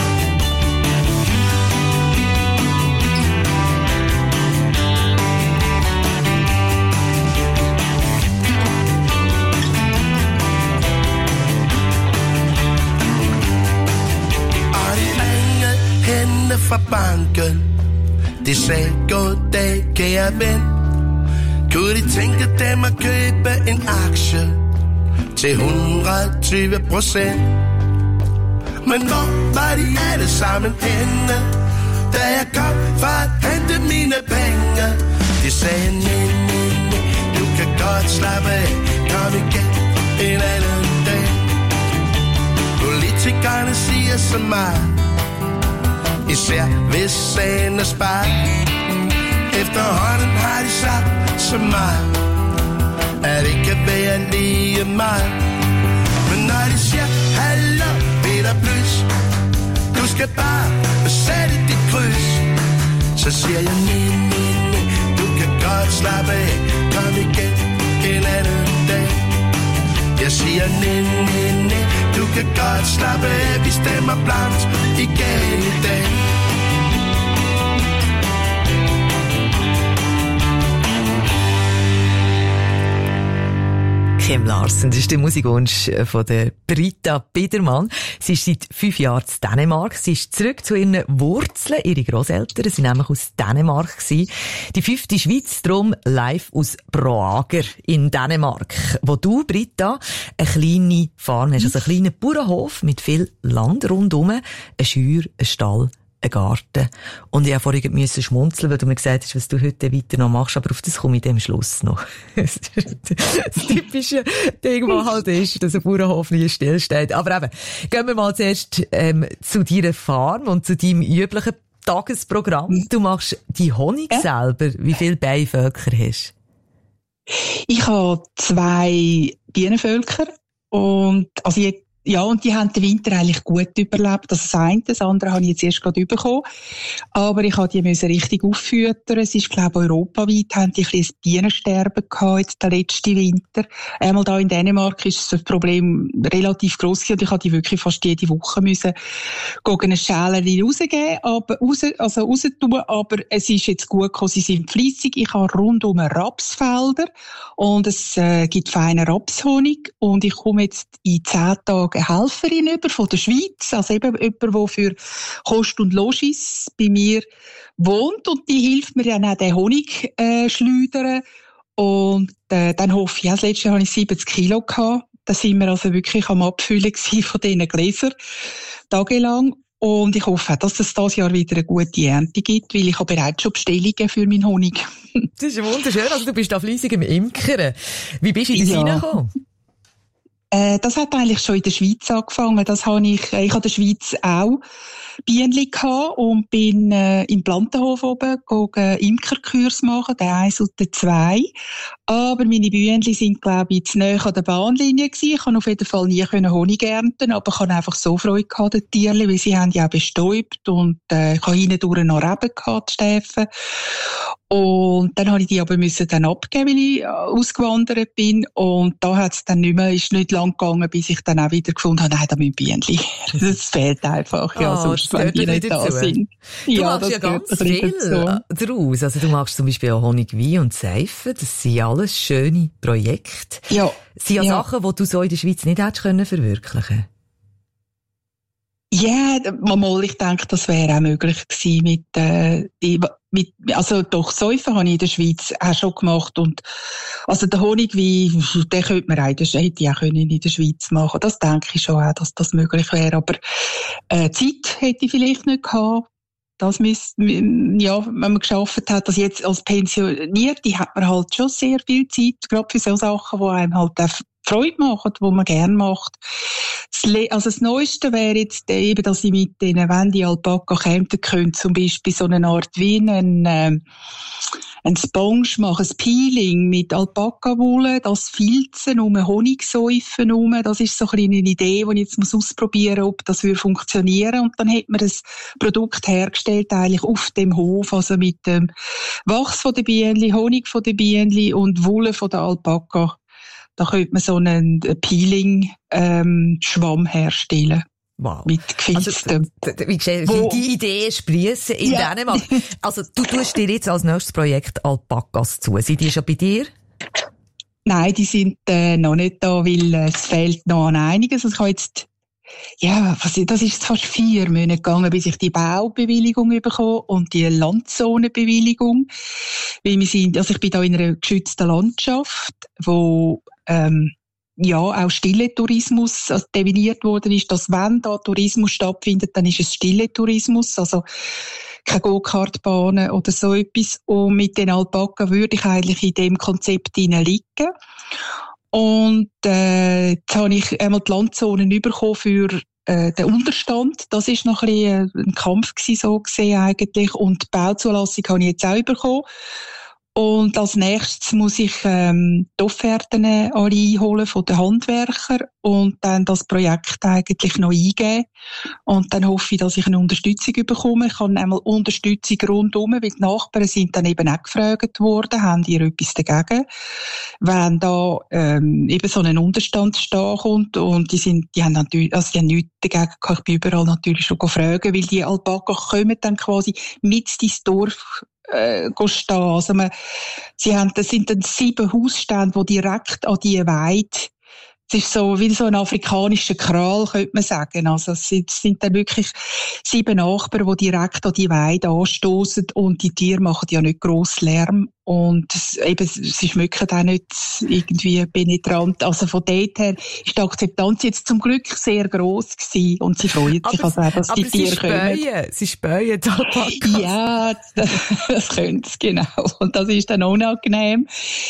Hende fra banken, de sagde goddag kære ven. Kunne de tænke dem at købe en aktie til et hundrede og tyve procent? Men hvor var de alle sammen henne, da jeg kom for at hente mine penge? De sagde nej, nej, nej, du kan godt slappe af, kom igen en anden dag. Politikerne siger så meget, især hvis sagen er sparet. Efterhånden har de sagt så meget, at det kan være lige meget. Men når de siger, hallo Peter Plys, du skal bare sætte dit kryds, så siger jeg, nej, nej, nej, du kan godt slappe af, kom igen en anden dag. Jeg siger, nej, nej, nej, du kan godt slappe af, vi stemmer blankt igen i dag. Kim Larsen, das ist der Musikwunsch von der Britta Biedermann. Sie ist seit fünf Jahren in Dänemark. Sie ist zurück zu ihren Wurzeln. Ihre Grosseltern sind nämlich aus Dänemark gewesen. Die fünfte Schweiz, drum live aus Broager in Dänemark, wo du, Britta, eine kleine Farm hast, also einen kleinen Bauernhof mit viel Land rundum, eine Scheuer, ein Stall, ein Garten. Und ich musste vorhin schmunzeln, weil du mir gesagt hast, was du heute weiter noch machst, aber auf das komme ich dann am Schluss noch. Das typische Ding, was halt ist, dass ein Bauernhof nie stillsteht. Aber eben, gehen wir mal zuerst ähm, zu deiner Farm und zu deinem üblichen Tagesprogramm. Du machst die Honig ja. selber. Wie viele Bienenvölker hast du? Ich habe zwei Bienenvölker und also ich Ja, und die haben den Winter eigentlich gut überlebt. Das eine, das andere habe ich jetzt erst gerade bekommen. Aber ich musste die müssen richtig auffüttern. Es ist, glaube ich, europaweit haben die ein bisschen Bienensterben gehabt, jetzt den letzten Winter. Einmal da in Dänemark ist das Problem relativ gross und ich musste die wirklich fast jede Woche müssen gegen eine Schale rausgeben, aber raus, also raus tun. Aber es ist jetzt gut gekommen, sie sind fleissig. Ich habe rundum Rapsfelder und es äh, gibt feinen Rapshonig und ich komme jetzt in zehn Tagen eine Helferin über von der Schweiz, also eben jemand, der für Kost und Logis bei mir wohnt und die hilft mir dann auch den Honig äh, schleudern und äh, dann hoffe ich, das letzte Jahr hatte ich siebzig Kilo gehabt, da sind wir also wirklich am Abfüllen von diesen Gläsern, tagelang. Und ich hoffe, dass es dieses Jahr wieder eine gute Ernte gibt, weil ich habe bereits schon Bestellungen für meinen Honig. Das ist wunderschön, also du bist da fleissig im Imkern. Wie bist du in das ja. reingekommen? Äh, das hat eigentlich schon in der Schweiz angefangen. Das habe ich, äh, ich habe in der Schweiz auch Bienenli gehabt und bin äh, im Plantenhof oben gegangen, Imkerkurs machen, der eins und der zwei. Aber meine Bienenli sind, glaube ich, zu nahe an der Bahnlinie gewesen. Ich konnte auf jeden Fall nie Honig ernten, aber ich hatte einfach so Freude gehabt, die Tierli, weil sie haben ja auch bestäubt und äh, ich habe hindurch noch Reben gehabt, die Stäffe. Und dann habe ich die aber müssen dann abgeben, weil ich ausgewandert bin. Und da hat es dann nicht mehr, ist nicht lang gegangen, bis ich dann auch wieder gefunden habe, nein, da müssen Bienenli. Das fehlt einfach, ja, oh, sonst, wenn die nicht da sind. Du ja, machst ja ganz viel daraus. Also du machst zum Beispiel auch Honigwein und Seife. Das sind alles schöne Projekte. Ja. Das sind ja, ja Sachen, die du so in der Schweiz nicht hättest können verwirklichen. Ja, mal, ich denke, das wäre auch möglich gewesen mit, äh, die, mit, also doch, Säufen habe ich in der Schweiz auch schon gemacht und, also der Honigwein, den könnte man auch, hätte ich auch können in der Schweiz machen. Das denke ich schon auch, dass das möglich wäre, aber, äh, Zeit hätte ich vielleicht nicht gehabt. Das müsste, ja, wenn man geschafft hat, dass jetzt als Pensionierte hat man halt schon sehr viel Zeit, gerade für so Sachen, die einem halt auch Freude machen, die man gerne macht. Das, also das Neueste wäre jetzt eben, dass ich mit denen, wenn die Alpaka kämen, könnte zum Beispiel so eine Art wie ein, äh, ein Sponge machen, ein Peeling mit Alpaka-Wolle, das filzen, um Honigsäufen herum. Das ist so ein eine Idee, die ich jetzt ausprobieren muss, ob das funktionieren würde. Und dann hat man das Produkt hergestellt, eigentlich auf dem Hof, also mit dem Wachs von den Bienen, Honig von den Bienen und Wolle von der Alpaka. Da könnte man so einen Peeling-Schwamm ähm, herstellen. Wow. Mit gefilztem. Also, wie gesagt, wie die Ideen sprießen in ja. Dänemark. Also, du tust dir jetzt als nächstes Projekt Alpakas zu. Sind die schon bei dir? Nein, die sind äh, noch nicht da, weil äh, es fehlt noch an einiges. Also ich habe jetzt, ja, was, das ist fast vier Monate gegangen, bis ich die Baubewilligung bekomme und die Landzonenbewilligung. Weil wir sind, also ich bin da in einer geschützten Landschaft, wo, ähm, ja, auch Stille-Tourismus also definiert worden ist, dass wenn da Tourismus stattfindet, dann ist es Stille-Tourismus, also keine Go-Kart-Bahnen oder so etwas. Und mit den Alpaka würde ich eigentlich in dem Konzept liegen. Und äh, jetzt habe ich einmal die Landzonen bekommen für äh, den Unterstand. Das ist noch ein bisschen ein Kampf gewesen, so gesehen eigentlich. Und die Bauzulassung habe ich jetzt auch bekommen. Und als nächstes muss ich ähm, die Offerten alle einholen von den Handwerkern und dann das Projekt eigentlich noch eingeben. Und dann hoffe ich, dass ich eine Unterstützung bekomme. Ich habe einmal Unterstützung rundum, weil die Nachbarn sind dann eben auch gefragt worden, haben ihr etwas dagegen, wenn da ähm, eben so ein Unterstand stehen kommt. Und die sind, die haben natürlich, also die haben nichts dagegen gehabt. Ich bin überall natürlich schon gefragt, weil die Alpaka kommen dann quasi mit ins Dorf Äh, stehen. Also man, sie haben, das sind dann sieben Hausstände, die direkt an die Weide, es ist so wie so ein afrikanischer Kral, könnte man sagen. Also es sind, es sind dann wirklich sieben Nachbarn, die direkt an die Weide anstoßen und die Tiere machen ja nicht gross Lärm und es, eben, sie schmecken auch nicht irgendwie penetrant. Also von dort her ist die Akzeptanz jetzt zum Glück sehr gross gewesen und sie freuen sich also auch, dass die Tiere kommen. Sie spähen da. Ja, das, das können sie, genau. Und das ist dann unangenehm.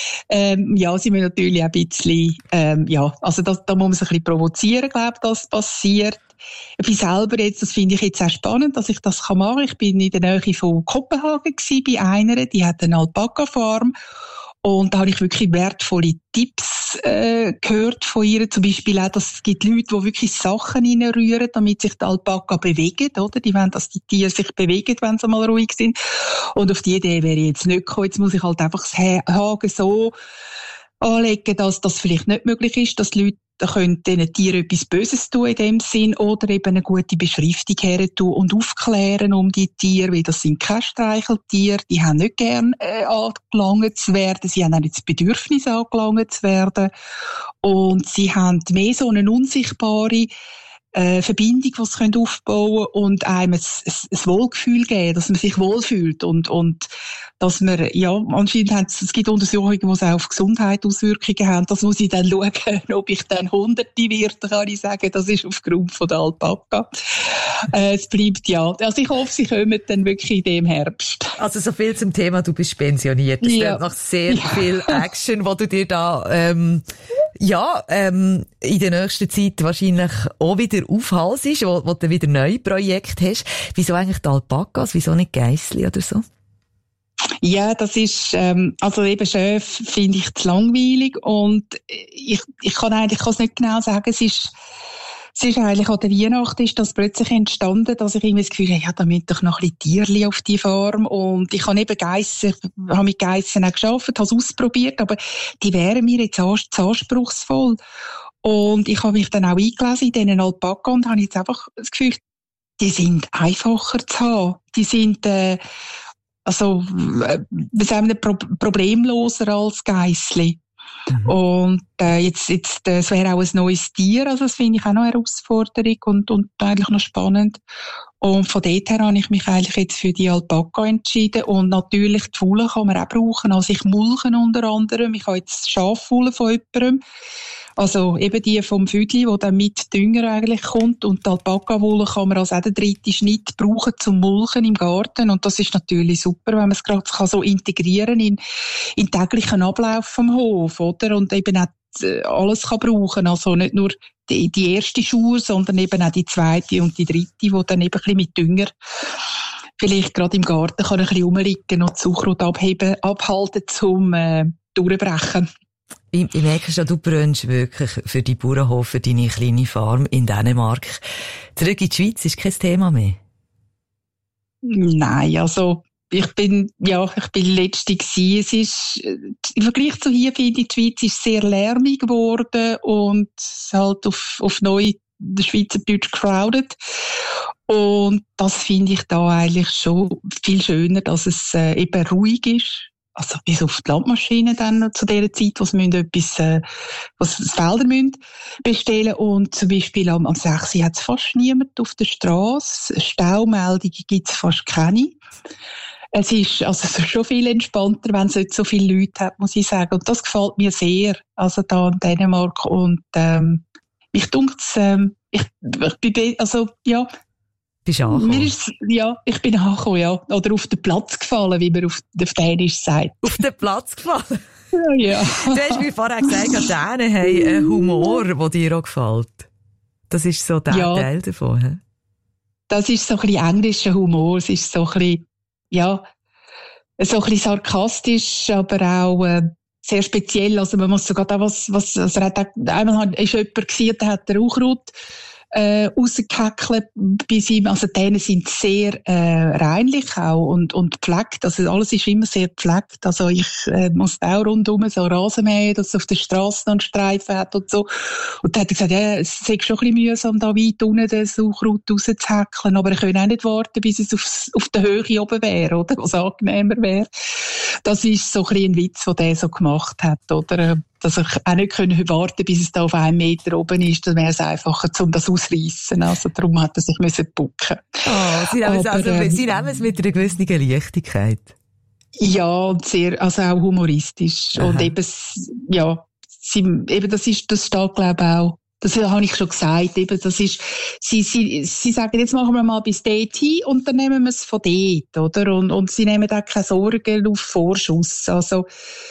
Ähm, ja, sie müssen natürlich auch ein bisschen, ähm, ja, also das, da muss man sich ein bisschen provozieren, glaube ich, dass passiert. Ich bin selber jetzt, das finde ich jetzt auch spannend, dass ich das machen kann. Ich bin in der Nähe von Kopenhagen gewesen, bei einer, die hat eine Alpaka-Farm. Und da habe ich wirklich wertvolle Tipps äh, gehört von ihr. Zum Beispiel auch, dass es gibt Leute, die wirklich Sachen reinrühren, damit sich die Alpaka bewegen, oder? Die wollen, dass die Tiere sich bewegen, wenn sie mal ruhig sind. Und auf die Idee wäre ich jetzt nicht gekommen. Jetzt muss ich halt einfach das Haken so anlegen, dass das vielleicht nicht möglich ist, dass die Leute können diesen Tieren etwas Böses tun in dem Sinn oder eben eine gute Beschriftung her tun und aufklären um die Tiere, weil das sind keine Streicheltiere, die haben nicht gern äh, angelangt zu werden, sie haben auch nicht das Bedürfnis angelangt zu werden und sie haben mehr so eine unsichtbare äh, Verbindung, die sie aufbauen können und einem ein, ein, ein Wohlgefühl geben, dass man sich wohlfühlt und, und dass man, ja, anscheinend haben es, es gibt Untersuchungen, die es auch auf Gesundheit Auswirkungen haben. Das muss ich dann schauen, ob ich dann Hunderte werde, kann ich sagen, das ist aufgrund von der Alpaka. Äh, es bleibt ja. Also ich hoffe, sie kommen dann wirklich in dem Herbst. Also so viel zum Thema, du bist pensioniert. Es ja. ist noch sehr ja. viel Action, wo du dir da, ähm, ja, ähm, in der nächsten Zeit wahrscheinlich auch wieder aufhalst, wo, wo du wieder neue Projekte hast. Wieso eigentlich die Alpakas? Wieso nicht Geissli oder so? Ja, das ist, ähm, also eben Chef finde ich zu langweilig und ich, ich kann eigentlich, ich kann es nicht genau sagen, es ist, es ist eigentlich an der Weihnachten ist das plötzlich entstanden, dass ich irgendwie das Gefühl habe, ja, da müssen doch noch ein bisschen Tierli auf die Farm und ich habe eben Geissen, ich habe mit Geissen auch gearbeitet, habe es ausprobiert, aber die wären mir jetzt zu anspruchsvoll und ich habe mich dann auch eingelesen in diesen Alpaka und habe jetzt einfach das Gefühl, die sind einfacher zu haben, die sind, äh, Also, wir sind pro- problemloser als Geissli. Mhm. Und, äh, jetzt, jetzt, äh, es wäre auch ein neues Tier, also das finde ich auch noch eine Herausforderung und, und eigentlich noch spannend. Und von dort her habe ich mich eigentlich jetzt für die Alpaka entschieden. Und natürlich die Wolle kann man auch brauchen. Also ich mulche unter anderem. Ich habe jetzt Schafwolle von jemandem. Also eben die vom Füdli, die dann mit Dünger eigentlich kommt. Und die Alpaka-Wolle kann man als auch den dritten Schnitt brauchen zum Mulchen im Garten. Und das ist natürlich super, wenn man es gerade so integrieren in, in den täglichen Ablauf vom Hof, oder? Und eben auch alles kann brauchen. Also nicht nur die, die erste Schuhe, sondern eben auch die zweite und die dritte, die dann eben ein bisschen mit Dünger vielleicht gerade im Garten kann ein bisschen rumliegen und Zuckerrot abheben, abhalten zum äh, Durchbrechen. Ich, ich merke schon, du brennst wirklich für die Bauernhof, für deine kleine Farm in Dänemark. Zurück in die Schweiz ist kein Thema mehr? Nein, also ich bin, ja, ich bin letzte gewesen. Es ist, im Vergleich zu hier finde ich, die Schweiz ist sehr lärmig geworden und halt auf, auf neu der Schweizerdeutsch crowded. Und das finde ich da eigentlich schon viel schöner, dass es äh, eben ruhig ist. Also bis auf die Landmaschinen dann zu dieser Zeit, wo sie etwas, äh, was Felder müssen bestellen. Und zum Beispiel am, am sechs Uhr hat es fast niemand auf der Straße. Staumeldungen gibt es fast keine. Es ist also schon viel entspannter, wenn es nicht so viele Leute hat, muss ich sagen. Und das gefällt mir sehr, also da in Dänemark. Und ähm, mich dunkt's, ähm, ich, ich bin, also ja, bist du angekommen? Mir ist, ja, ich bin angekommen, ja. Oder auf den Platz gefallen, wie man auf, auf Dänisch sagt. Auf den Platz gefallen? Ja, ja. Du hast mir vorher gesagt, dass Dänen haben einen Humor, der dir auch gefällt. Das ist so der ja, Teil davon. He? Das ist so ein bisschen englischer Humor. Es ist so ein bisschen, ja, so ein bisschen sarkastisch, aber auch äh, sehr speziell. Also man muss sogar da was, was, also er hat auch, einmal ist jemand gewesen, der hat den Rauchraut äh, rausgehackelt bei ihm. Also denen sind sehr äh, reinlich auch und, und gepflegt. Also alles ist immer sehr gepflegt. Also ich äh, muss auch rundum so Rasenmähen, dass es auf der Straße noch einen Streifen hat und so. Und dann hat er gesagt, ja, es ist schon ein bisschen mühsam, da weit unten den Sauerkraut rauszuhäckeln, aber ich könnte auch nicht warten, bis es auf, auf der Höhe oben wäre, oder? Was angenehmer wäre. Das ist so ein bisschen ein Witz, den der so gemacht hat, oder? Dass ich auch nicht können warten, bis es da auf einen Meter oben ist, dann wäre es einfacher, um das ausreißen. Also darum hat er sich müssen bucken. Oh, Sie nehmen es also, ähm, Sie nehmen es mit einer gewissen Leichtigkeit. Ja, und sehr, also auch humoristisch. Aha. Und eben, ja, sie, eben das ist, das steht, glaube ich, auch. Das habe ich schon gesagt, eben, das ist, sie, sie, sie sagen, jetzt machen wir mal bis dorthin und dann nehmen wir es von dort, oder? Und, und sie nehmen auch keine Sorgen auf Vorschuss. Also,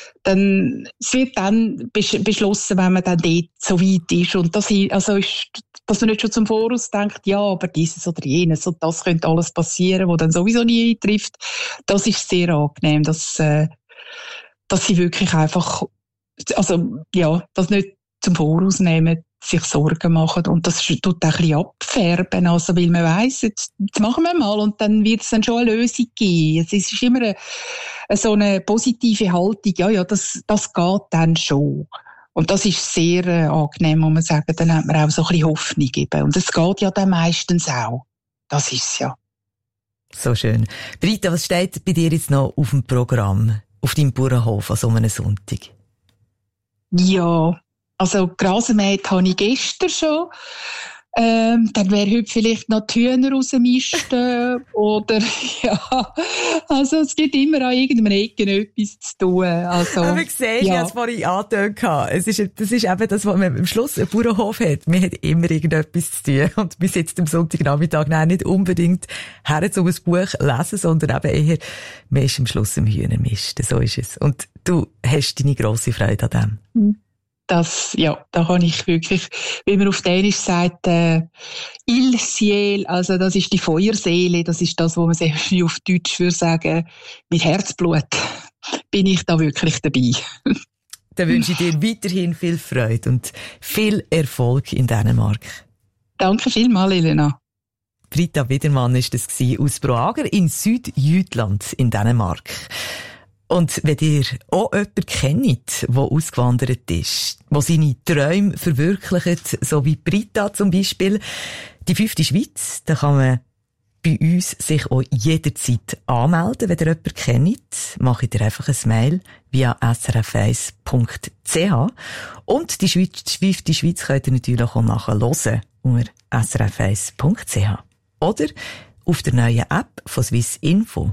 dann, es wird dann beschlossen, wenn man dann dort so weit ist. Und das, also ist, dass man nicht schon zum Voraus denkt, ja, aber dieses oder jenes und das könnte alles passieren, was dann sowieso nie eintrifft. Das ist sehr angenehm, dass, äh, dass sie wirklich einfach, also, ja, das nicht zum Voraus nehmen, sich Sorgen machen und das tut auch ein bisschen abfärben, also weil man weiss, jetzt, jetzt machen wir mal und dann wird es dann schon eine Lösung geben. Es ist immer eine, eine, so eine positive Haltung, ja, ja, das, das geht dann schon. Und das ist sehr äh, angenehm, muss man sagen, dann hat man auch so ein bisschen Hoffnung eben. Und es geht ja dann meistens auch. Das ist es ja. So schön. Britta, was steht bei dir jetzt noch auf dem Programm, auf deinem Bauernhof an so einem Sonntag? Ja, also Grasenmäht habe ich gestern schon. Ähm, dann wäre heute vielleicht noch die Hühner rausmisten oder ja, also es gibt immer an irgendeinem Ecken etwas zu tun. Also, aber siehst, ja. Ich habe es vorhin angetönt. Es ist, das ist eben das, was man am Schluss einen Bauernhof hat. Man hat immer irgendetwas zu tun und bis jetzt am Sonntagnachmittag nicht unbedingt her zu einem Buch lesen, sondern eben eher, man ist am Schluss im Hühnermisten. So ist es. Und du hast deine grosse Freude an dem. Mhm. Das, ja, da kann ich wirklich, wie man auf Dänisch sagt, äh, Ildsjäl, also das ist die Feuerseele, das ist das, was man sehr auf Deutsch würde sagen, mit Herzblut bin ich da wirklich dabei. Dann wünsche ich dir weiterhin viel Freude und viel Erfolg in Dänemark. Danke vielmals, Elena. Britta Widermann war das aus Broager in Südjütland in Dänemark. Und wenn ihr auch jemanden kennt, der ausgewandert ist, der seine Träume verwirklicht, so wie Britta zum Beispiel, die fünfte Schweiz, da kann man bei uns sich auch jederzeit anmelden. Wenn ihr jemanden kennt, macht ihr einfach ein Mail via s r f eins punkt c h. Und die fünfte Schweiz könnt ihr natürlich auch nachhören unter s r f eins punkt c h. Oder auf der neuen App von Swiss Info.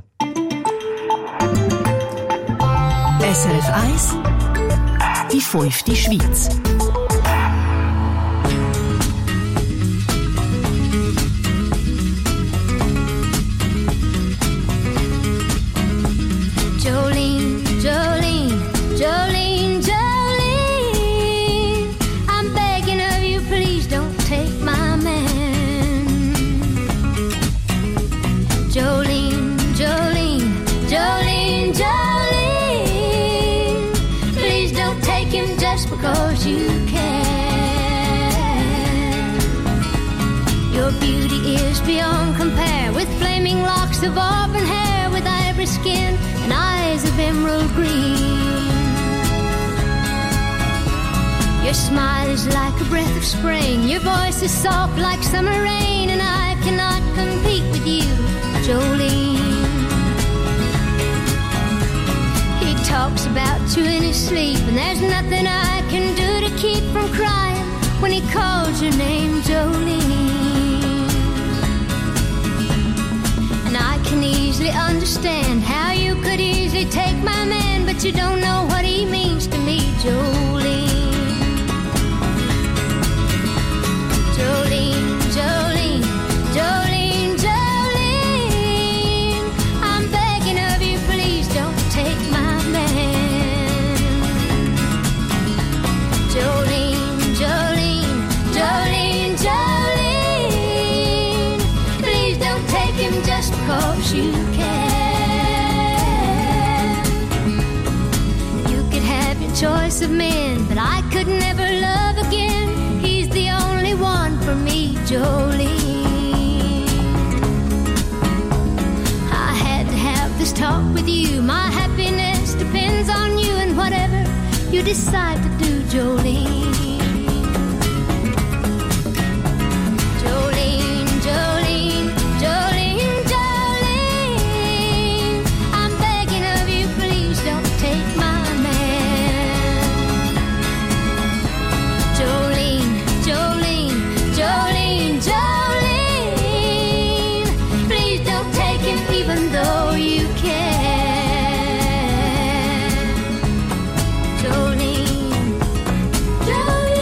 S R F eins, die fünfte Schweiz. Jolene, Jolene, Jolene, Jolene, I'm begging of you, please don't take my man. Jolene, just because you can. Your beauty is beyond compare, with flaming locks of auburn hair, with ivory skin and eyes of emerald green. Your smile is like a breath of spring, your voice is soft like summer rain, and I cannot compete with you, Jolene. He talks about you in his sleep, and there's nothing I can do to keep from crying when he calls your name, Jolene. And I can easily understand how you could easily take my man, but you don't know what he means to me, Jolene. Jolene, Jolene, Jolene, Jolene, I'm begging of you, please don't take my man. Jolene, Jolene, Jolene, Jolene, please don't take him just because you can. You could have your choice of men, but I could never love again. He's the only one for me, Jolene. I had to have this talk with you. My happiness depends on you, and whatever you decide to do, Jolene. Jolene, Jolene, Jolene, Jolene, I'm begging of you, please don't take my man. Jolene, Jolene, Jolene, Jolene, please don't take him even though you can. Jolene, Jolene.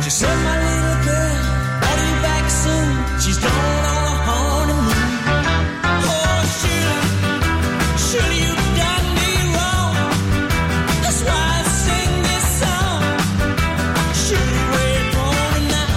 She said, my little girl, are you back soon? She's gone on a honeymoon. Oh, Shirley, Shirley, you done me wrong. That's why I sing this song. Shirley, where you going now?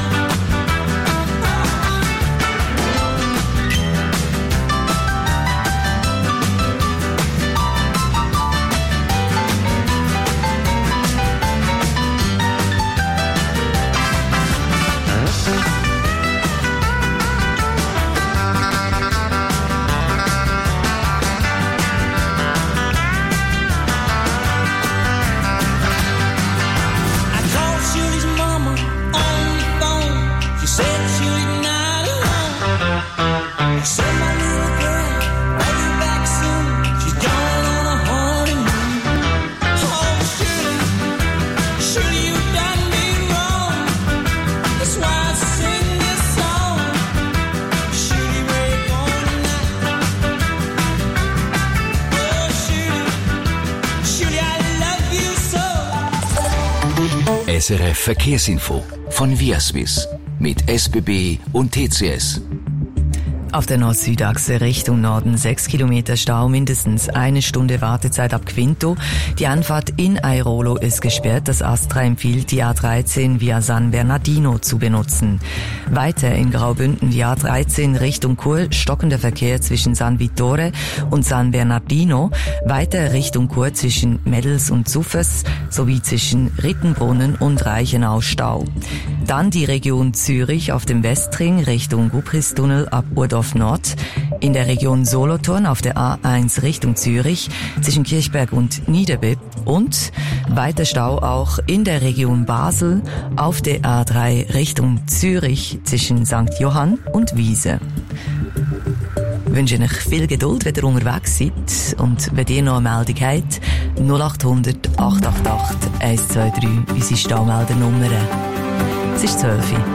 S R F Verkehrsinfo von Viaswiss mit S B B und T C S. Auf der Nord-Süd-Achse Richtung Norden sechs Kilometer Stau, mindestens eine Stunde Wartezeit ab Quinto. Die Anfahrt in Airolo ist gesperrt. Das Astra empfiehlt, die A dreizehn via San Bernardino zu benutzen. Weiter in Graubünden die A dreizehn Richtung Chur, stockender Verkehr zwischen San Vittore und San Bernardino. Weiter Richtung Chur zwischen Mädels und Zuffers sowie zwischen Rittenbrunnen und Reichenau Stau. Dann die Region Zürich auf dem Westring Richtung Gubristunnel ab Urdorf Nord, in der Region Solothurn auf der A eins Richtung Zürich zwischen Kirchberg und Niederbipp und weiter Stau auch in der Region Basel auf der A drei Richtung Zürich zwischen Sankt Johann und Wiese. Ich wünsche euch viel Geduld, wenn ihr unterwegs seid, und wenn ihr noch eine Meldung habt, null acht hundert, acht acht acht, eins zwei drei, unsere Staumeldernummer. Es ist zwölf Uhr.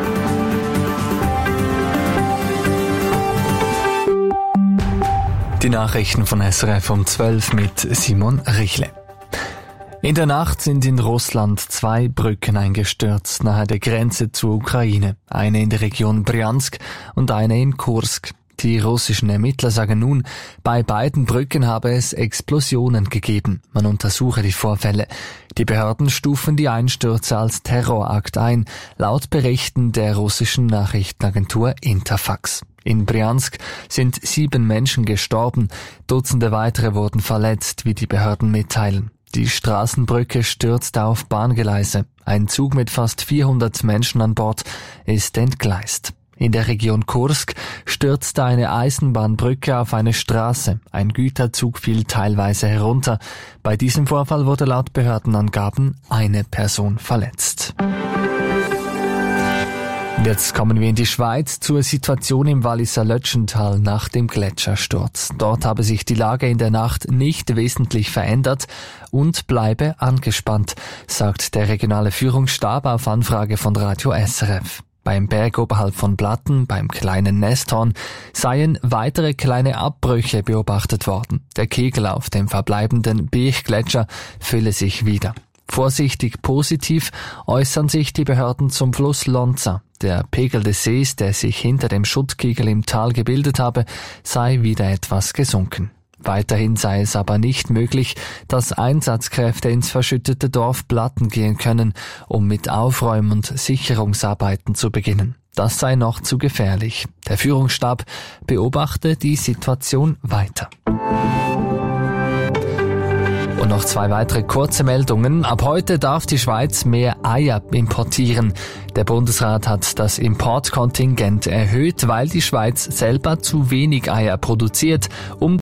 Die Nachrichten von S R F um zwölf mit Simon Richle. In der Nacht sind in Russland zwei Brücken eingestürzt nahe der Grenze zur Ukraine. Eine in der Region Bryansk und eine in Kursk. Die russischen Ermittler sagen nun, bei beiden Brücken habe es Explosionen gegeben. Man untersuche die Vorfälle. Die Behörden stufen die Einstürze als Terrorakt ein, laut Berichten der russischen Nachrichtenagentur Interfax. In Bryansk sind sieben Menschen gestorben, Dutzende weitere wurden verletzt, wie die Behörden mitteilen. Die Straßenbrücke stürzte auf Bahngleise. Ein Zug mit fast vierhundert Menschen an Bord ist entgleist. In der Region Kursk stürzte eine Eisenbahnbrücke auf eine Straße. Ein Güterzug fiel teilweise herunter. Bei diesem Vorfall wurde laut Behördenangaben eine Person verletzt. Jetzt kommen wir in die Schweiz zur Situation im Walliser Lötschental nach dem Gletschersturz. Dort habe sich die Lage in der Nacht nicht wesentlich verändert und bleibe angespannt, sagt der regionale Führungsstab auf Anfrage von Radio S R F. Beim Berg oberhalb von Blatten, beim kleinen Nesthorn, seien weitere kleine Abbrüche beobachtet worden. Der Kegel auf dem verbleibenden Birchgletscher fülle sich wieder. Vorsichtig positiv äußern sich die Behörden zum Fluss Lonza. Der Pegel des Sees, der sich hinter dem Schuttkegel im Tal gebildet habe, sei wieder etwas gesunken. Weiterhin sei es aber nicht möglich, dass Einsatzkräfte ins verschüttete Dorf Blatten gehen können, um mit Aufräum- und Sicherungsarbeiten zu beginnen. Das sei noch zu gefährlich. Der Führungsstab beobachte die Situation weiter. Und noch zwei weitere kurze Meldungen. Ab heute darf die Schweiz mehr Eier importieren. Der Bundesrat hat das Importkontingent erhöht, weil die Schweiz selber zu wenig Eier produziert, um